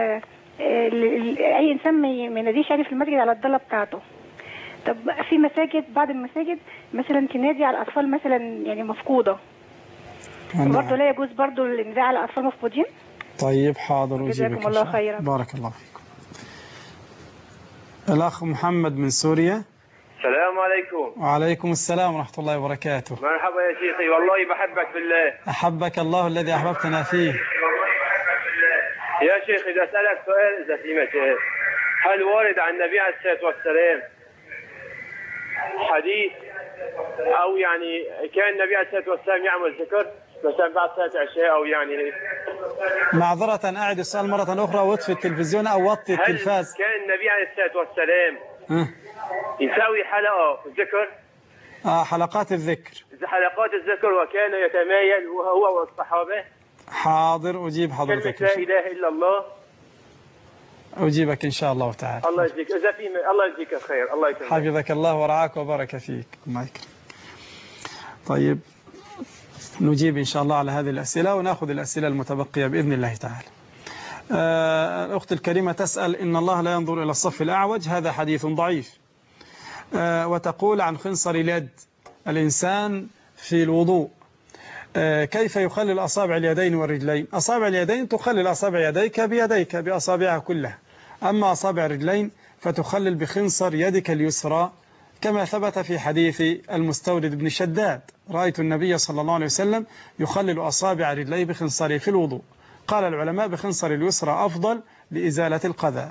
S8: اي انسان ما يناديش يعني في المسجد على الضالة بتاعته. طب في مساجد، بعض المساجد مثلا تنادي على الأطفال مثلا يعني مفقودة. برضه لا يجوز برضه النداء على الأطفال مفقودين؟
S1: طيب حاضر.
S8: جزاكم الله خيرا.
S1: بارك الله فيكم. الأخ محمد من سوريا.
S9: السلام عليكم.
S1: وعليكم السلام ورحمة الله وبركاته.
S9: مرحبا يا شيخي، والله بحبك بالله.
S1: أحبك الله الذي أحببتنا فيه.
S9: يا شيخ إذا أسألك سؤال إذا في مجال، هل وارد عن النبي عليه الصلاة والسلام حديث أو يعني كان النبي عليه الصلاة والسلام يعمل ذكر مثلا بعد صلاة العشاء أو يعني؟
S1: معذرة أعد السؤال مرة أخرى، واطفي التلفزيون أو وطي التلفاز.
S9: هل كان النبي عليه الصلاة والسلام يساوي حلقة في الذكر؟
S1: حلقات الذكر.
S9: حلقات الذكر، وكان يتمايل هو والصحابة.
S1: حاضر أجيب حضرتك.
S9: لا إله إلا الله.
S1: أجيبك إن شاء الله تعالى.
S9: الله يجزيك، إذا في الله يجزيك الخير. الله يكرمك.
S1: حفظك الله ورعاك وبارك فيك. الله يكرمك. طيب نجيب إن شاء الله على هذه الأسئلة ونأخذ الأسئلة المتبقية بإذن الله تعالى. الأخت الكريمة تسأل إن الله لا ينظر إلى الصف الأعوج، هذا حديث ضعيف. وتقول عن خنصر اليد الإنسان في الوضوء كيف يخلل أصابع اليدين والرجلين؟ أصابع اليدين تخلل أصابع يديك بيديك بأصابعها كلها، أما أصابع الرجلين فتخلل بخنصر يدك اليسرى، كما ثبت في حديث المستورد بن شداد: رأيت النبي صلى الله عليه وسلم يخلل أصابع رجليه بخنصره في الوضوء. قال العلماء بخنصر اليسرى أفضل لإزالة القذى.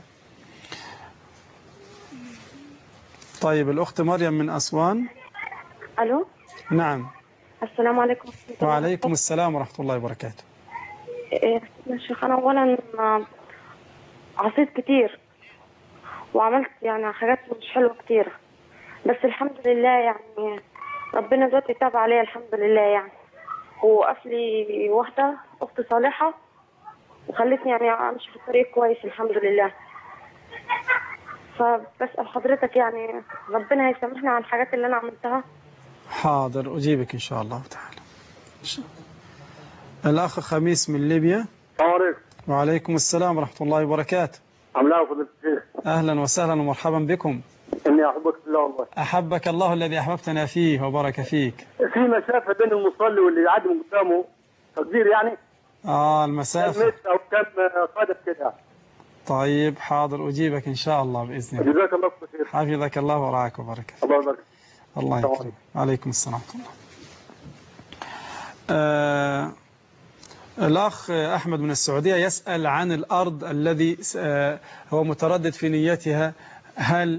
S1: طيب الأخت مريم من أسوان.
S10: ألو.
S1: نعم.
S10: السلام عليكم.
S1: وعليكم السلام ورحمة الله وبركاته.
S10: يا شيخ أنا أولا عصيت كتير وعملت يعني حاجات مش حلوة كتير، بس الحمد لله يعني ربنا دلوقتي تاب عليا الحمد لله يعني، ووقف لي واحدة أخت صالحة وخلتني يعني أمشي في الطريق كويس الحمد لله. فبسأل حضرتك يعني ربنا هيسامحنا على الحاجات اللي أنا عملتها.
S1: حاضر أجيبك إن شاء الله تعالى. الأخ خميس من ليبيا.
S11: السلام عليكم.
S1: وعليكم السلام ورحمة الله وبركاته.
S11: عاملاه فضيلة الشيخ؟
S1: أهلا وسهلا ومرحبا بكم.
S11: إني أحبك في الله والله.
S1: أحبك الله الذي أحببتنا فيه وبارك فيك.
S11: في مسافة بين المصلي واللي يعدي من قدامه تقدير يعني؟
S1: المسافة.
S11: أو كم قدم كده؟
S1: طيب حاضر أجيبك إن شاء الله بإذن الله.
S11: جزاك الله خير.
S1: حفظك الله ورعاك وبارك فيك.
S11: الله يبارك.
S1: الله يكرمك. وعليكم السلام ورحمة الله. الأخ أحمد من السعودية يسأل عن الأرض الذي هو متردد في نيتها، هل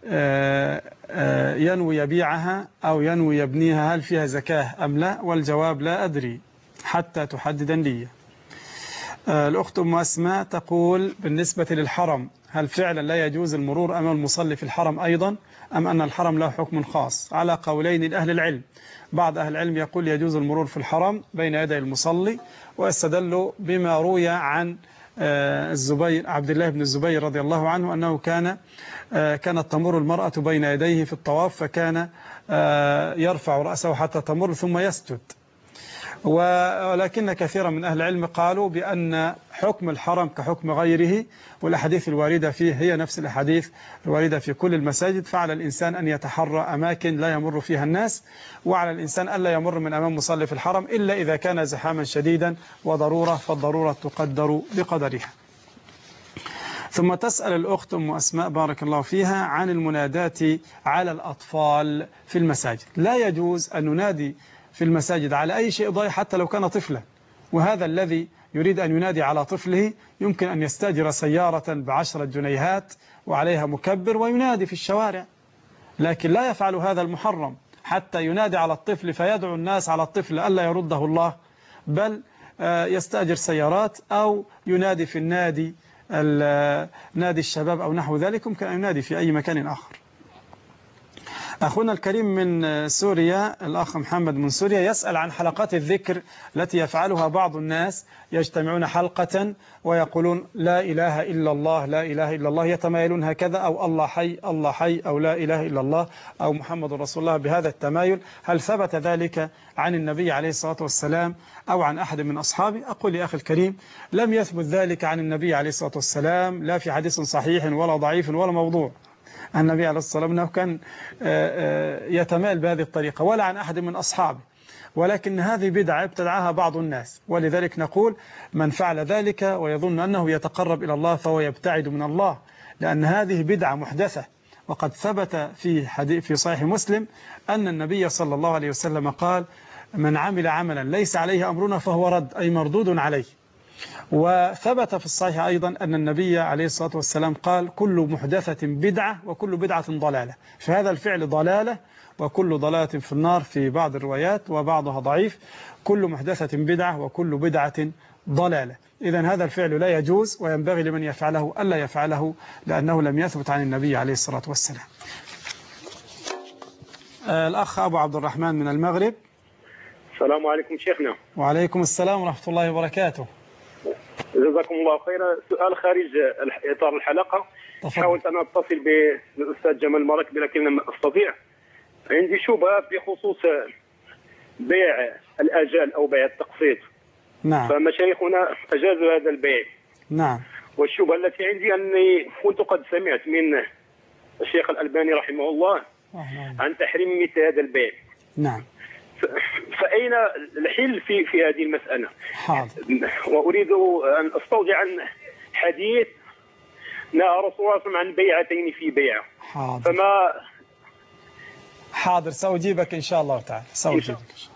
S1: ينوي يبيعها أو ينوي يبنيها، هل فيها زكاة أم لا؟ والجواب لا أدري حتى تحدد النية. الأخت أم أسماء تقول بالنسبة للحرم هل فعلا لا يجوز المرور أمام المصلي في الحرم أيضا أم أن الحرم له حكم خاص؟ على قولين لأهل العلم. بعض أهل العلم يقول يجوز المرور في الحرم بين يدي المصلي، ويستدل بما روي عن عبد الله بن الزبير رضي الله عنه أنه كانت تمر المرأة بين يديه في الطواف، فكان يرفع رأسه حتى تمر ثم يسجد. ولكن كثيرا من أهل العلم قالوا بأن حكم الحرم كحكم غيره، والأحاديث الواردة فيه هي نفس الأحاديث الواردة في كل المساجد، فعلى الإنسان أن يتحرى أماكن لا يمر فيها الناس، وعلى الإنسان ألا يمر من أمام مصلي في الحرم إلا إذا كان زحاما شديدا وضرورة، فالضرورة تقدر بقدرها. ثم تسأل الأخت أم أسماء بارك الله فيها عن المنادات على الأطفال في المساجد. لا يجوز أن ننادي في المساجد على أي شيء ضايع حتى لو كان طفلا، وهذا الذي يريد أن ينادي على طفله يمكن أن يستأجر سيارة ب10 جنيهات وعليها مكبر وينادي في الشوارع، لكن لا يفعل هذا المحرم حتى ينادي على الطفل فيدعو الناس على الطفل ألا يرده الله، بل يستأجر سيارات أو ينادي في النادي نادي الشباب أو نحو ذلك، يمكن أن ينادي في أي مكان آخر. أخونا الكريم من سوريا الأخ محمد من سوريا يسأل عن حلقات الذكر التي يفعلها بعض الناس، يجتمعون حلقة ويقولون لا إله إلا الله لا إله إلا الله، يتمايلون هكذا، أو الله حي الله حي، أو لا إله إلا الله، أو محمد رسول الله بهذا التمايل. هل ثبت ذلك عن النبي عليه الصلاة والسلام أو عن أحد من أصحابه؟ أقول يا أخي الكريم لم يثبت ذلك عن النبي عليه الصلاة والسلام، لا في حديث صحيح ولا ضعيف ولا موضوع. النبي عليه الصلاة والسلام كان يتمال بهذه الطريقة، ولا عن أحد من أصحابه، ولكن هذه بدعة ابتدعها بعض الناس، ولذلك نقول من فعل ذلك ويظن أنه يتقرب إلى الله فهو يبتعد من الله، لأن هذه بدعة محدثة. وقد ثبت في صحيح مسلم أن النبي صلى الله عليه وسلم قال من عمل عملا ليس عليه أمرنا فهو رد، أي مردود عليه. وثبت في الصحيح أيضا أن النبي عليه الصلاة والسلام قال كل محدثة بدعة وكل بدعة ضلالة، فهذا الفعل ضلالة وكل ضلالة في النار في بعض الروايات وبعضها ضعيف، كل محدثة بدعة وكل بدعة ضلالة. إذن هذا الفعل لا يجوز، وينبغي لمن يفعله ألا يفعله، لأنه لم يثبت عن النبي عليه الصلاة والسلام. الأخ أبو عبد الرحمن من المغرب.
S12: السلام عليكم شيخنا.
S1: وعليكم السلام ورحمة الله وبركاته.
S12: جزاكم الله خيرا. سؤال خارج إطار الحلقة. حاولت أن أتصل بالأستاذ جمال مراكبي لكن لم أستطيع. عندي شبهة بخصوص بيع الآجال أو بيع التقسيط.
S1: نعم.
S12: فمشايخنا أجازوا هذا البيع.
S1: نعم.
S12: والشبهة التي عندي أني كنت قد سمعت من الشيخ الألباني رحمه الله عن تحريم مثل هذا البيع.
S1: نعم.
S12: فأين الحل في هذه المسألة؟
S1: حاضر.
S12: وأريد أن أستوضع عن حديث نهى رسول الله صلى الله عليه وسلم عن بيعتين في بيعة.
S1: حاضر. حاضر سأجيبك إن شاء الله تعالى. سأجيبك إن شاء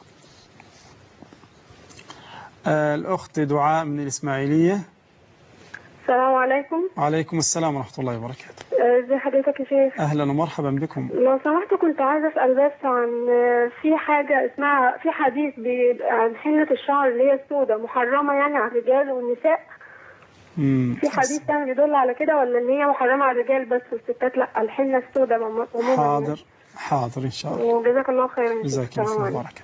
S1: الله. الأخت دعاء من الإسماعيلية.
S13: السلام عليكم.
S1: وعليكم السلام ورحمة الله وبركاته.
S13: ازي حضرتك يا شيخ؟
S1: أهلا ومرحبا بكم.
S13: لو سمحت كنت عايزة أسأل بس عن في حاجة اسمها في حديث عن حنة الشعر اللي هي السوداء محرمة يعني على الرجال والنساء. في حديث يعني بيدل على كده ولا ان هي محرمة على الرجال بس والستات لا الحنة السوداء عموما؟
S1: حاضر حاضر إن شاء الله.
S13: وجزاك الله خيرا.
S1: جزاك الله بارك.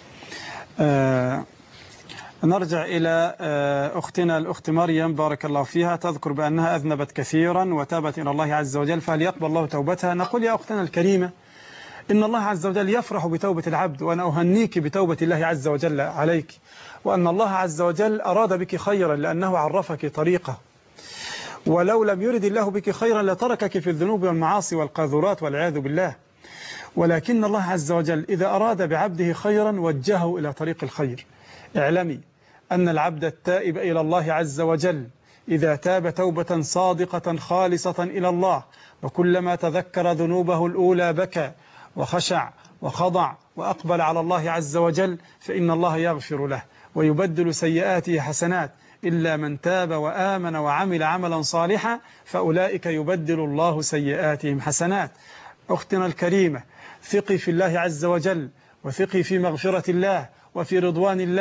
S1: نرجع إلى أختنا الأخت مريم بارك الله فيها، تذكر بأنها أذنبت كثيرا وتابت إلى الله عز وجل، فهل يقبل الله توبتها؟ نقول يا أختنا الكريمة إن الله عز وجل يفرح بتوبة العبد، وأنا أهنيك بتوبة الله عز وجل عليك، وأن الله عز وجل أراد بك خيرا لأنه عرفك طريقه، ولو لم يرد الله بك خيرا لتركك في الذنوب والمعاصي والقاذورات والعياذ بالله. ولكن الله عز وجل إذا أراد بعبده خيرا وجهه إلى طريق الخير. اعلمي أن العبد التائب إلى الله عز وجل إذا تاب توبة صادقة خالصة إلى الله، وكلما تذكر ذنوبه الأولى بكى وخشع وخضع وأقبل على الله عز وجل، فإن الله يغفر له ويبدل سيئاته حسنات، إلا من تاب وآمن وعمل عملا صالحا فأولئك يبدل الله سيئاتهم حسنات. أختنا الكريمة، ثقي في الله عز وجل، وثقي في مغفرة الله وفي رضوان الله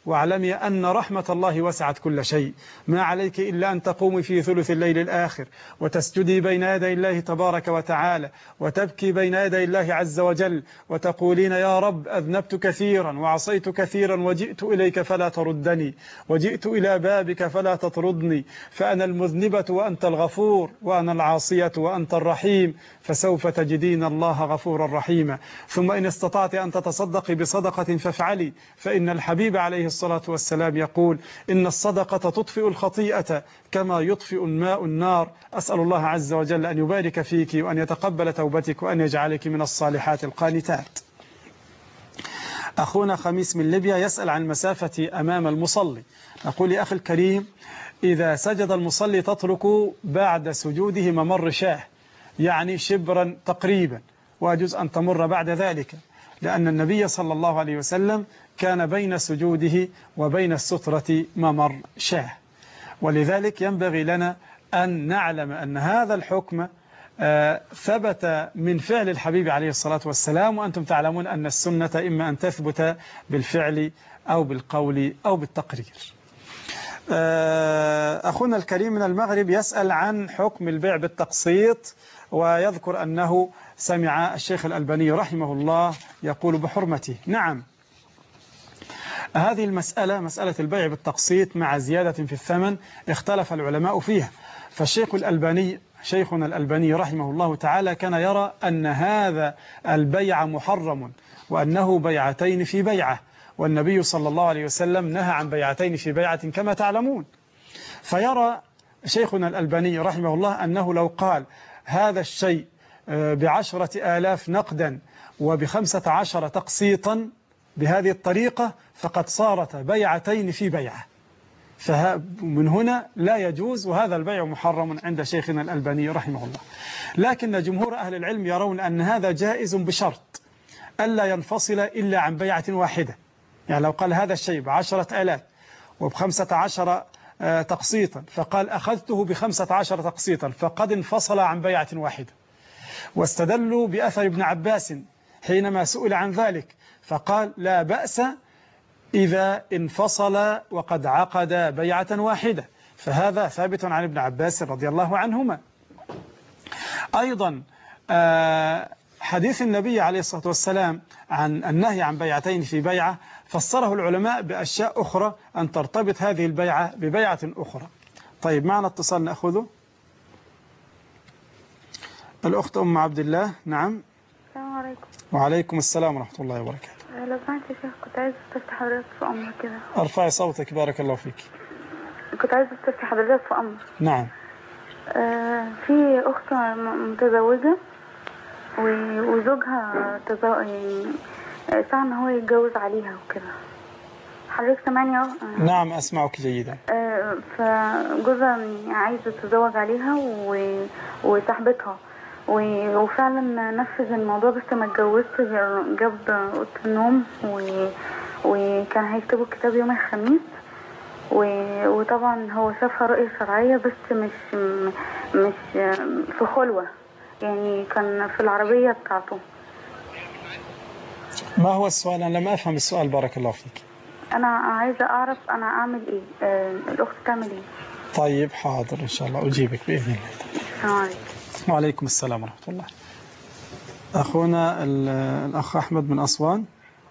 S1: واعلمي أن رحمة الله وسعت كل شيء. ما عليك إلا أن تقومي في ثلث الليل الآخر وتسجدي بين يدي الله تبارك وتعالى وتبكي بين يدي الله عز وجل وتقولين يا رب أذنبت كثيرا وعصيت كثيرا وجئت إليك فلا تردني وجئت إلى بابك فلا تطردني، فأنا المذنبة وأنت الغفور وأنا العاصية وأنت الرحيم، فسوف تجدين الله غفورا رحيما. ثم إن استطعت أن تتصدقي بصدقة فافعلي، فإن الحبيب عليه الصلاة والسلام يقول إن الصدقة تطفئ الخطيئة كما يطفئ الماء النار. أسأل الله عز وجل أن يبارك فيك وأن يتقبل توبتك وأن يجعلك من الصالحات القانتات. أخونا خميس من ليبيا يسأل عن المسافة أمام المصلي. نقول يا أخي الكريم، إذا سجد المصلي تترك بعد سجوده ممر شاه، يعني شبرا تقريبا، ويجوز أن تمر بعد ذلك، لأن النبي صلى الله عليه وسلم كان بين سجوده وبين السترة ممر شاه. ولذلك ينبغي لنا أن نعلم أن هذا الحكم ثبت من فعل الحبيب عليه الصلاة والسلام، وأنتم تعلمون أن السنة إما أن تثبت بالفعل أو بالقول أو بالتقرير. أخونا الكريم من المغرب يسأل عن حكم البيع بالتقسيط، ويذكر أنه سمع الشيخ الألباني رحمه الله يقول بحرمته. نعم، هذه المسألة مسألة البيع بالتقسيط مع زيادة في الثمن اختلف العلماء فيها. فالشيخ الألباني شيخنا الألباني رحمه الله تعالى كان يرى أن هذا البيع محرم وأنه بيعتين في بيعة، والنبي صلى الله عليه وسلم نهى عن بيعتين في بيعة كما تعلمون. فيرى شيخنا الألباني رحمه الله أنه لو قال هذا الشيء ب10,000 نقدا وب15 تقسيطا بهذه الطريقة فقد صارت بيعتين في بيعة، فمن هنا لا يجوز، وهذا البيع محرم عند شيخنا الألباني رحمه الله. لكن جمهور أهل العلم يرون أن هذا جائز بشرط ألا ينفصل إلا عن بيعة واحدة. يعني لو قال هذا الشيء ب10,000 وب15 تقسيطا، فقال أخذته ب15 تقسيطا، فقد انفصل عن بيعة واحدة. واستدلوا بأثر ابن عباس حينما سئل عن ذلك فقال لا بأس إذا انفصل وقد عقد بيعة واحدة، فهذا ثابت عن ابن عباس رضي الله عنهما. أيضا حديث النبي عليه الصلاة والسلام عن النهي عن بيعتين في بيعة فسره العلماء بأشياء أخرى أن ترتبط هذه البيعة ببيعة أخرى. طيب، معنا اتصال نأخذه. الأخت أم عبد الله. نعم.
S14: السلام عليكم.
S1: وعليكم السلام ورحمة الله وبركاته.
S14: لو سمحت يا شيخ كنت عايز استفتح حضرتك في أمر كده.
S1: ارفعي صوتك بارك الله فيك.
S14: كنت عايز استفتح حضرتك في أمر.
S1: نعم.
S14: في أخت متزوجة وزوجها يعني سعى إن هو يتجوز عليها وكده. حضرتك سامعني؟
S1: نعم أسمعك جيدا.
S14: فجوزها عايزة تتزوج عليها وصاحبتها، وفعلا نفذ الموضوع بس ما اتجوزش، جاب اوضه النوم وكان هيكتبوا الكتاب يوم الخميس، وطبعا هو شافها رؤية شرعية بس مش في خلوة، يعني كان في العربية بتاعته.
S1: ما هو السؤال؟ أنا لم أفهم السؤال بارك الله فيك.
S14: أنا عايزة أعرف أنا أعمل إيه، الأخت تعمل إيه؟
S1: طيب حاضر إن شاء الله أجيبك بإذن الله.
S14: السلام عليكم.
S1: وعليكم السلام ورحمة الله. أخونا الأخ أحمد من أسوان،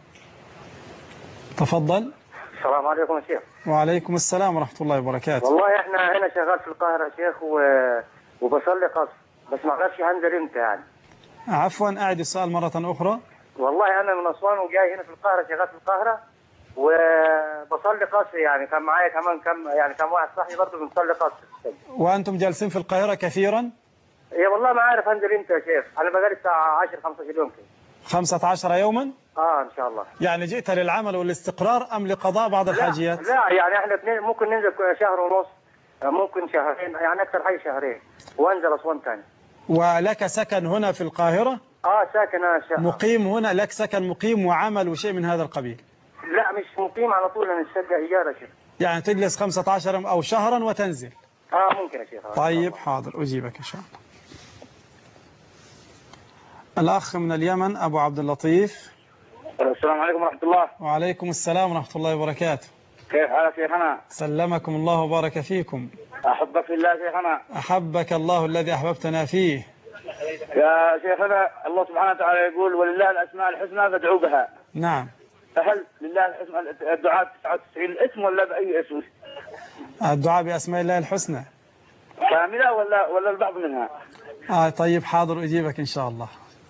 S1: تفضل.
S15: السلام عليكم يا شيخ.
S1: وعليكم السلام ورحمة الله وبركاته.
S15: والله احنا هنا شغال في القاهرة يا شيخ وبصلي قصر، بس ما اعرفش هنزل امتى يعني.
S1: عفوا أعد السؤال مرة أخرى.
S15: والله أنا من أسوان وجاي هنا في القاهرة، شغال في القاهرة وبصلي قصر، يعني كان معايا كمان كم واحد صاحبي برضه بنصلي قصر.
S1: وأنتم جالسين في القاهرة كثيرا؟
S15: إيه والله ما عارف أنزل امتى يا شيخ، أنا بقالي الساعة 10-15 يوم كده.
S1: 15 يوما؟
S15: إن شاء الله.
S1: يعني جئت للعمل والاستقرار أم لقضاء بعض الحاجيات؟
S15: لا يعني احنا اثنين ممكن ننزل شهر ونص، ممكن شهرين، يعني أكثر حاجة شهرين وأنزل أسوان تاني.
S1: ولك سكن هنا في القاهرة؟
S15: ساكن أنا شهر.
S1: مقيم هنا، لك سكن مقيم وعمل وشيء من هذا القبيل؟
S15: لا مش مقيم على طول، أنا الشقة إيجار شيخ.
S1: يعني تجلس 15 أو شهرا وتنزل؟
S15: ممكن يا شيخ.
S1: طيب حاضر أجيبك إن شاء الله. الأخ من اليمن أبو عبد اللطيف.
S16: السلام عليكم ورحمة الله.
S1: وعليكم السلام ورحمة الله وبركاته.
S16: كيف حالك شيخنا؟
S1: سلمكم الله وبارك فيكم.
S16: أحبك في الله شيخنا.
S1: أحبك الله الذي أحببتنا فيه.
S16: يا شيخنا الله سبحانه وتعالى يقول ولله الأسماء الحسنى فادعوا بها.
S1: نعم.
S16: فهل لله الدعاء 99 اسم ولا بأي اسم؟
S1: الدعاء بأسماء الله الحسنى
S16: كاملة ولا البعض منها؟
S1: طيب حاضر أجيبك إن شاء الله.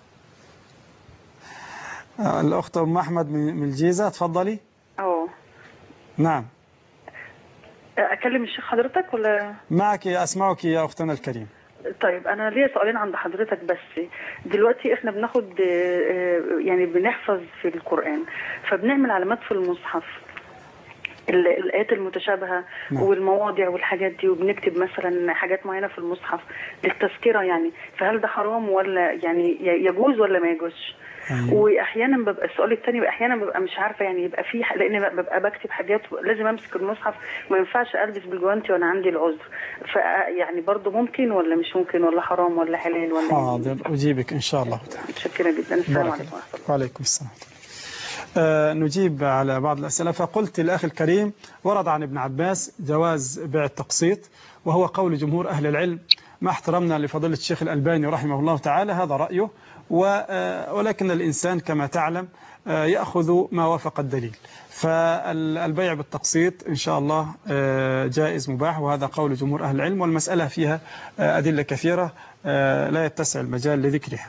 S1: الأخت أم أحمد من الجيزة، تفضلي. نعم.
S17: أكلم الشيخ حضرتك ولا؟
S1: معك، أسمعك يا أختنا الكريم.
S17: طيب أنا ليا سؤالين عند حضرتك بس. دلوقتي إحنا بناخد يعني بنحفظ في القرآن، فبنعمل علامات في المصحف الآيات المتشابهة والمواضع والحاجات دي، وبنكتب مثلا حاجات معينة في المصحف للتذكرة يعني، فهل ده حرام ولا يعني يجوز ولا ما يجوزش؟ واحيانا ببقى السؤال الثاني احيانا ببقى مش عارفه يعني يبقى في لان ببقى بكتب حاجات لازم امسك المصحف، ما ينفعش البس بالجوانتي وانا عندي العذر، فيعني برضه ممكن ولا مش ممكن ولا حرام ولا حلال ولا؟
S1: حاضر أجيبك إن شاء الله.
S17: متشكرة جدا. السلام عليكم.
S1: وعليكم السلام. نجيب على بعض الأسئلة. فقلت للأخ الكريم ورد عن ابن عباس جواز بيع التقسيط، وهو قول جمهور أهل العلم، مع احترامنا لفضيلة الشيخ الألباني رحمه الله تعالى، هذا رأيه، ولكن الإنسان كما تعلم يأخذ ما وافق الدليل، فالبيع بالتقسيط إن شاء الله جائز مباح، وهذا قول جمهور أهل العلم، والمسألة فيها أدلة كثيرة لا يتسع المجال لذكرها.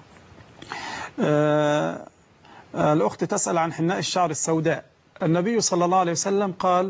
S1: الأخت تسأل عن حناء الشعر السوداء. النبي صلى الله عليه وسلم قال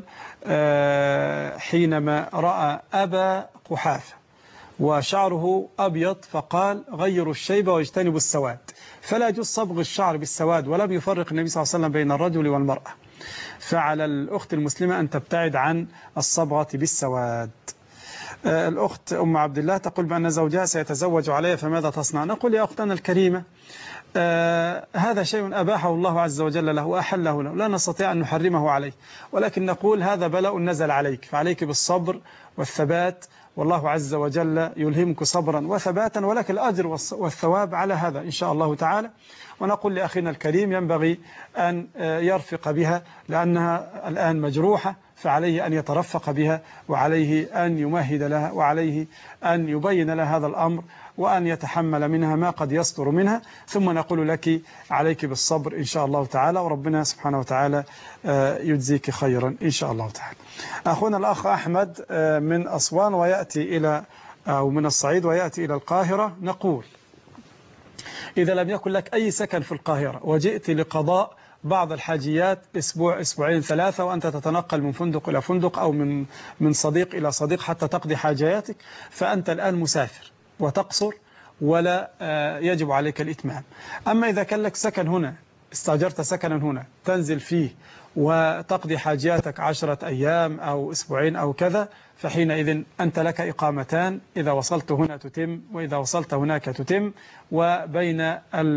S1: حينما رأى أبا قحافة وشعره أبيض فقال غيروا الشيب واجتنبوا السواد، فلا يجوز صبغ الشعر بالسواد، ولم يفرق النبي صلى الله عليه وسلم بين الرجل والمرأة، فعلى الأخت المسلمة أن تبتعد عن الصبغة بالسواد. الأخت أم عبد الله تقول بأن زوجها سيتزوج عليها فماذا تصنع؟ نقول يا أختنا الكريمة هذا شيء أباحه الله عز وجل له وأحله له، لا نستطيع أن نحرمه عليه، ولكن نقول هذا بلاء نزل عليك، فعليك بالصبر والثبات، والله عز وجل يلهمك صبرا وثباتا، ولك الأجر والثواب على هذا إن شاء الله تعالى. ونقول لأخينا الكريم ينبغي أن يرفق بها لأنها الآن مجروحة، فعليه أن يترفق بها، وعليه أن يمهد لها، وعليه أن يبين لها هذا الأمر، وأن يتحمل منها ما قد يصدر منها. ثم نقول لك عليك بالصبر إن شاء الله تعالى، وربنا سبحانه وتعالى يجزيك خيرا إن شاء الله تعالى. أخونا الأخ أحمد من أسوان ويأتي إلى أو من الصعيد ويأتي إلى القاهرة، نقول إذا لم يكن لك أي سكن في القاهرة وجئت لقضاء بعض الحاجيات أسبوع أسبوعين ثلاثة، وأنت تتنقل من فندق إلى فندق أو من صديق إلى صديق حتى تقضي حاجياتك، فأنت الآن مسافر وتقصر ولا يجب عليك الإتمام. أما إذا كان لك سكن هنا، استأجرت سكنا هنا تنزل فيه وتقضي حاجياتك 10 أيام أو أسبوعين أو كذا، فحينئذ أنت لك إقامتان، إذا وصلت هنا تتم وإذا وصلت هناك تتم، وبين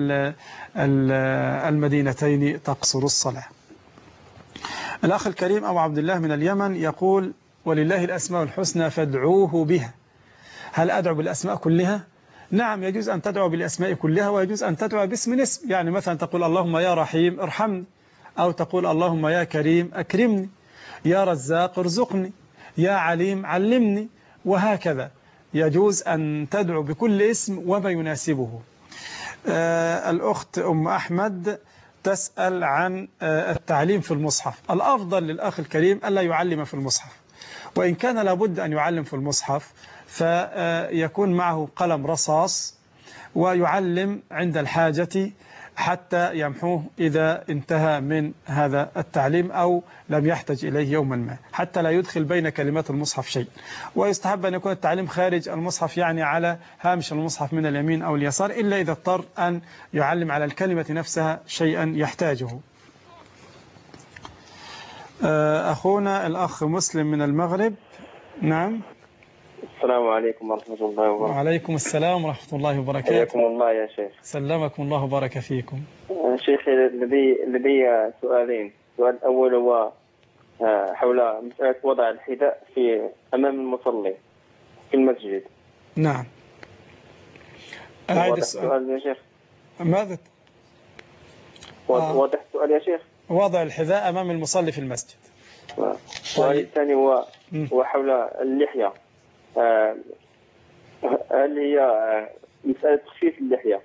S1: المدينتين تقصر الصلاة. الأخ الكريم أبو عبد الله من اليمن يقول ولله الأسماء الحسنى فادعوه بها، هل أدعو بالأسماء كلها؟ نعم، يجوز أن تدعو بالأسماء كلها، ويجوز أن تدعو باسم اسم، يعني مثلا تقول اللهم يا رحيم ارحمني، أو تقول اللهم يا كريم أكرمني، يا رزاق ارزقني، يا عليم علمني، وهكذا يجوز أن تدعو بكل اسم وما يناسبه. الأخت أم أحمد تسأل عن التعليم في المصحف. الأفضل للأخ الكريم ألا يعلم في المصحف، وإن كان لابد أن يعلم في المصحف فيكون معه قلم رصاص ويعلم عند الحاجة حتى يمحوه إذا انتهى من هذا التعليم أو لم يحتج إليه يوما ما، حتى لا يدخل بين كلمات المصحف شيء. ويستحب أن يكون التعليم خارج المصحف، يعني على هامش المصحف من اليمين أو اليسار، إلا إذا اضطر أن يعلم على الكلمة نفسها شيئا يحتاجه. أخونا الأخ مسلم من المغرب. نعم.
S18: السلام عليكم ورحمة الله وبركاته.
S1: وعليكم السلام ورحمة الله وبركاته.
S18: حياكم الله يا شيخ.
S1: سلمكم الله وبارك فيكم.
S18: شيخ لدي سؤالين. السؤال الأول هو حول مسألة وضع الحذاء في أمام المصلي في المسجد.
S1: نعم.
S18: واضح السؤال يا شيخ؟
S1: ماذا؟
S18: واضح السؤال يا شيخ؟
S1: وضع الحذاء أمام المصلي في المسجد.
S18: السؤال الثاني هو حول اللحية. هل هي مسألة تخفيف اللحية،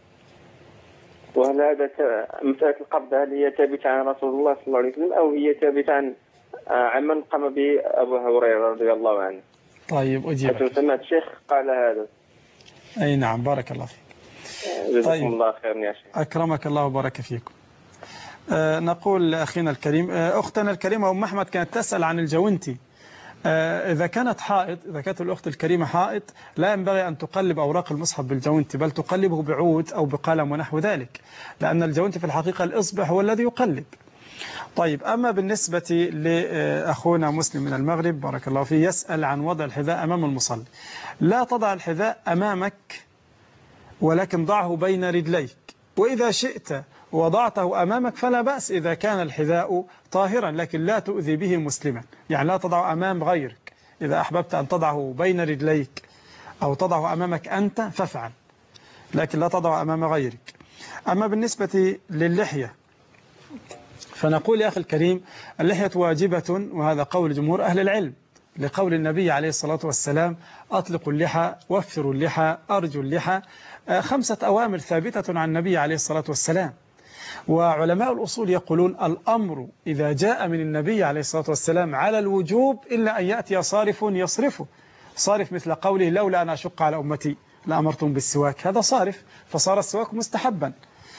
S18: وهل هذا مسألة القبض هل هي ثابتة عن رسول الله صلى الله عليه وسلم أو هي ثابتة عن من قام به أبو هريرة رضي الله عنه؟
S1: طيب أجيبك.
S18: حتى سمعت الشيخ قال هذا.
S1: أي نعم، بارك الله فيك.
S18: جزاكم الله خير يا شيخ.
S1: أكرمك الله وبارك فيكم. نقول لأخينا الكريم، أختنا الكريمة أم أحمد كانت تسأل عن الجوانتي. إذا كانت حائط، إذا كانت الأخت الكريمة حائط، لا ينبغي أن تقلب أوراق المصحف بالجوانتي، بل تقلبه بعود أو بقلم ونحو ذلك، لأن الجوانتي في الحقيقة الإصبع هو الذي يقلب. طيب، أما بالنسبة لأخونا مسلم من المغرب بارك الله فيه، يسأل عن وضع الحذاء أمام المصلي. لا تضع الحذاء أمامك، ولكن ضعه بين رجليك، وإذا شئت وضعته أمامك فلا بأس إذا كان الحذاء طاهرا، لكن لا تؤذي به مسلما. يعني لا تضعه أمام غيرك، إذا أحببت أن تضعه بين رجليك أو تضعه أمامك أنت فافعل، لكن لا تضعه أمام غيرك. أما بالنسبة للحية فنقول يا أخي الكريم، اللحية واجبة، وهذا قول جمهور أهل العلم، لقول النبي عليه الصلاة والسلام: أطلقوا اللحى، وفروا اللحى، أرجوا اللحى. 5 أوامر ثابتة عن النبي عليه الصلاة والسلام. وعلماء الأصول يقولون الأمر إذا جاء من النبي عليه الصلاة والسلام على الوجوب إلا أن يأتي صارف يصرفه. صارف مثل قوله: لولا أن أشق على أمتي لأمرتم بالسواك، هذا صارف، فصار السواك مستحبا.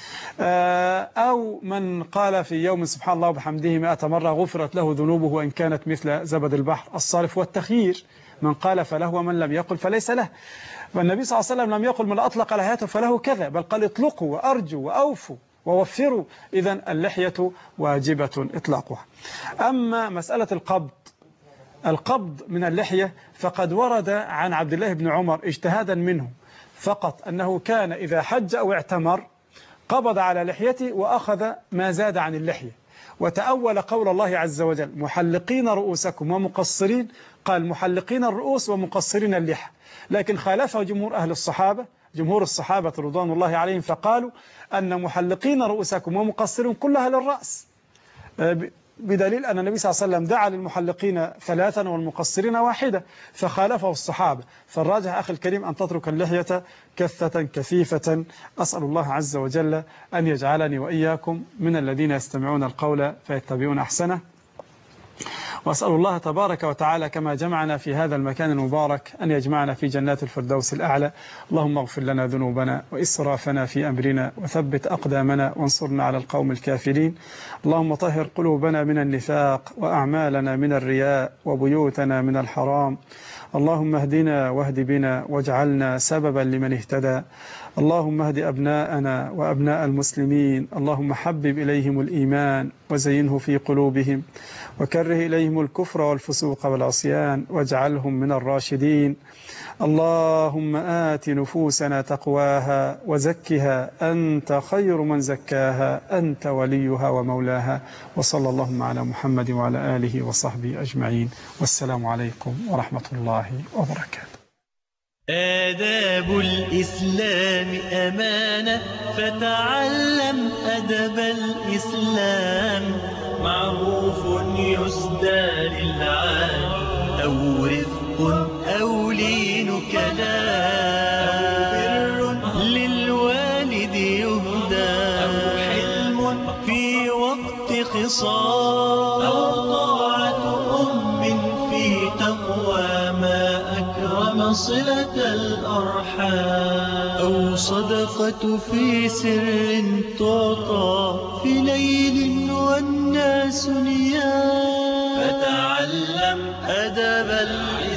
S1: أو من قال في يوم سبحان الله وبحمده 100 مرة غفرت له ذنوبه وإن كانت مثل زبد البحر، الصارف والتخيير، من قال فله ومن لم يقل فليس له. والنبي صلى الله عليه وسلم لم يقل من أطلق لحيته فله كذا، بل قال: اطلقوا وأرجوا وأوفوا ووفروا. إذن اللحية واجبة إطلاقها. أما مسألة القبض من اللحية فقد ورد عن عبد الله بن عمر اجتهادا منه فقط، أنه كان إذا حج أو اعتمر قبض على لحيته وأخذ ما زاد عن اللحية، وتأول قول الله عز وجل: محلقين رؤوسكم ومقصرين، قال محلقين الرؤوس ومقصرين اللحى. لكن خالفه جمهور الصحابة رضوان الله عليهم، فقالوا أن محلقين رؤوسكم ومقصرين كلها للرأس، بدليل أن النبي صلى الله عليه وسلم دعا للمحلقين 3 والمقصرين 1، فخالفه الصحابة. فالراجح أخي الكريم أن تترك اللحية كثة كثيفة. أسأل الله عز وجل أن يجعلني وإياكم من الذين يستمعون القول فيتبعون أحسنه، وأسأل الله تبارك وتعالى كما جمعنا في هذا المكان المبارك أن يجمعنا في جنات الفردوس الأعلى. اللهم اغفر لنا ذنوبنا وإسرافنا في أمرنا، وثبت أقدامنا وانصرنا على القوم الكافرين. اللهم طهر قلوبنا من النفاق، وأعمالنا من الرياء، وبيوتنا من الحرام. اللهم اهدنا واهد بنا واجعلنا سببا لمن اهتدى. اللهم اهد أبناءنا وأبناء المسلمين. اللهم حبب إليهم الإيمان وزينه في قلوبهم، وكره إليهم الكفر والفسوق والعصيان، واجعلهم من الراشدين. اللهم آت نفوسنا تقواها وزكها، أنت خير من زكاها، أنت وليها ومولاها. وصلى اللهم على محمد وعلى آله وصحبه أجمعين، والسلام عليكم ورحمة الله وبركاته.
S2: آداب الإسلام أمانة، فتعلم أدب الإسلام. معروف يسدى للعالي، أو رفق أو لين كلام، أو بر للوالد يهدى، أو حلم في وقت خصام، أو طاعة أم في تقوى ما أكرم صلة الأرحام، أو صدقة في سر تعطى في ليل والناس نيام. فتعلم أدب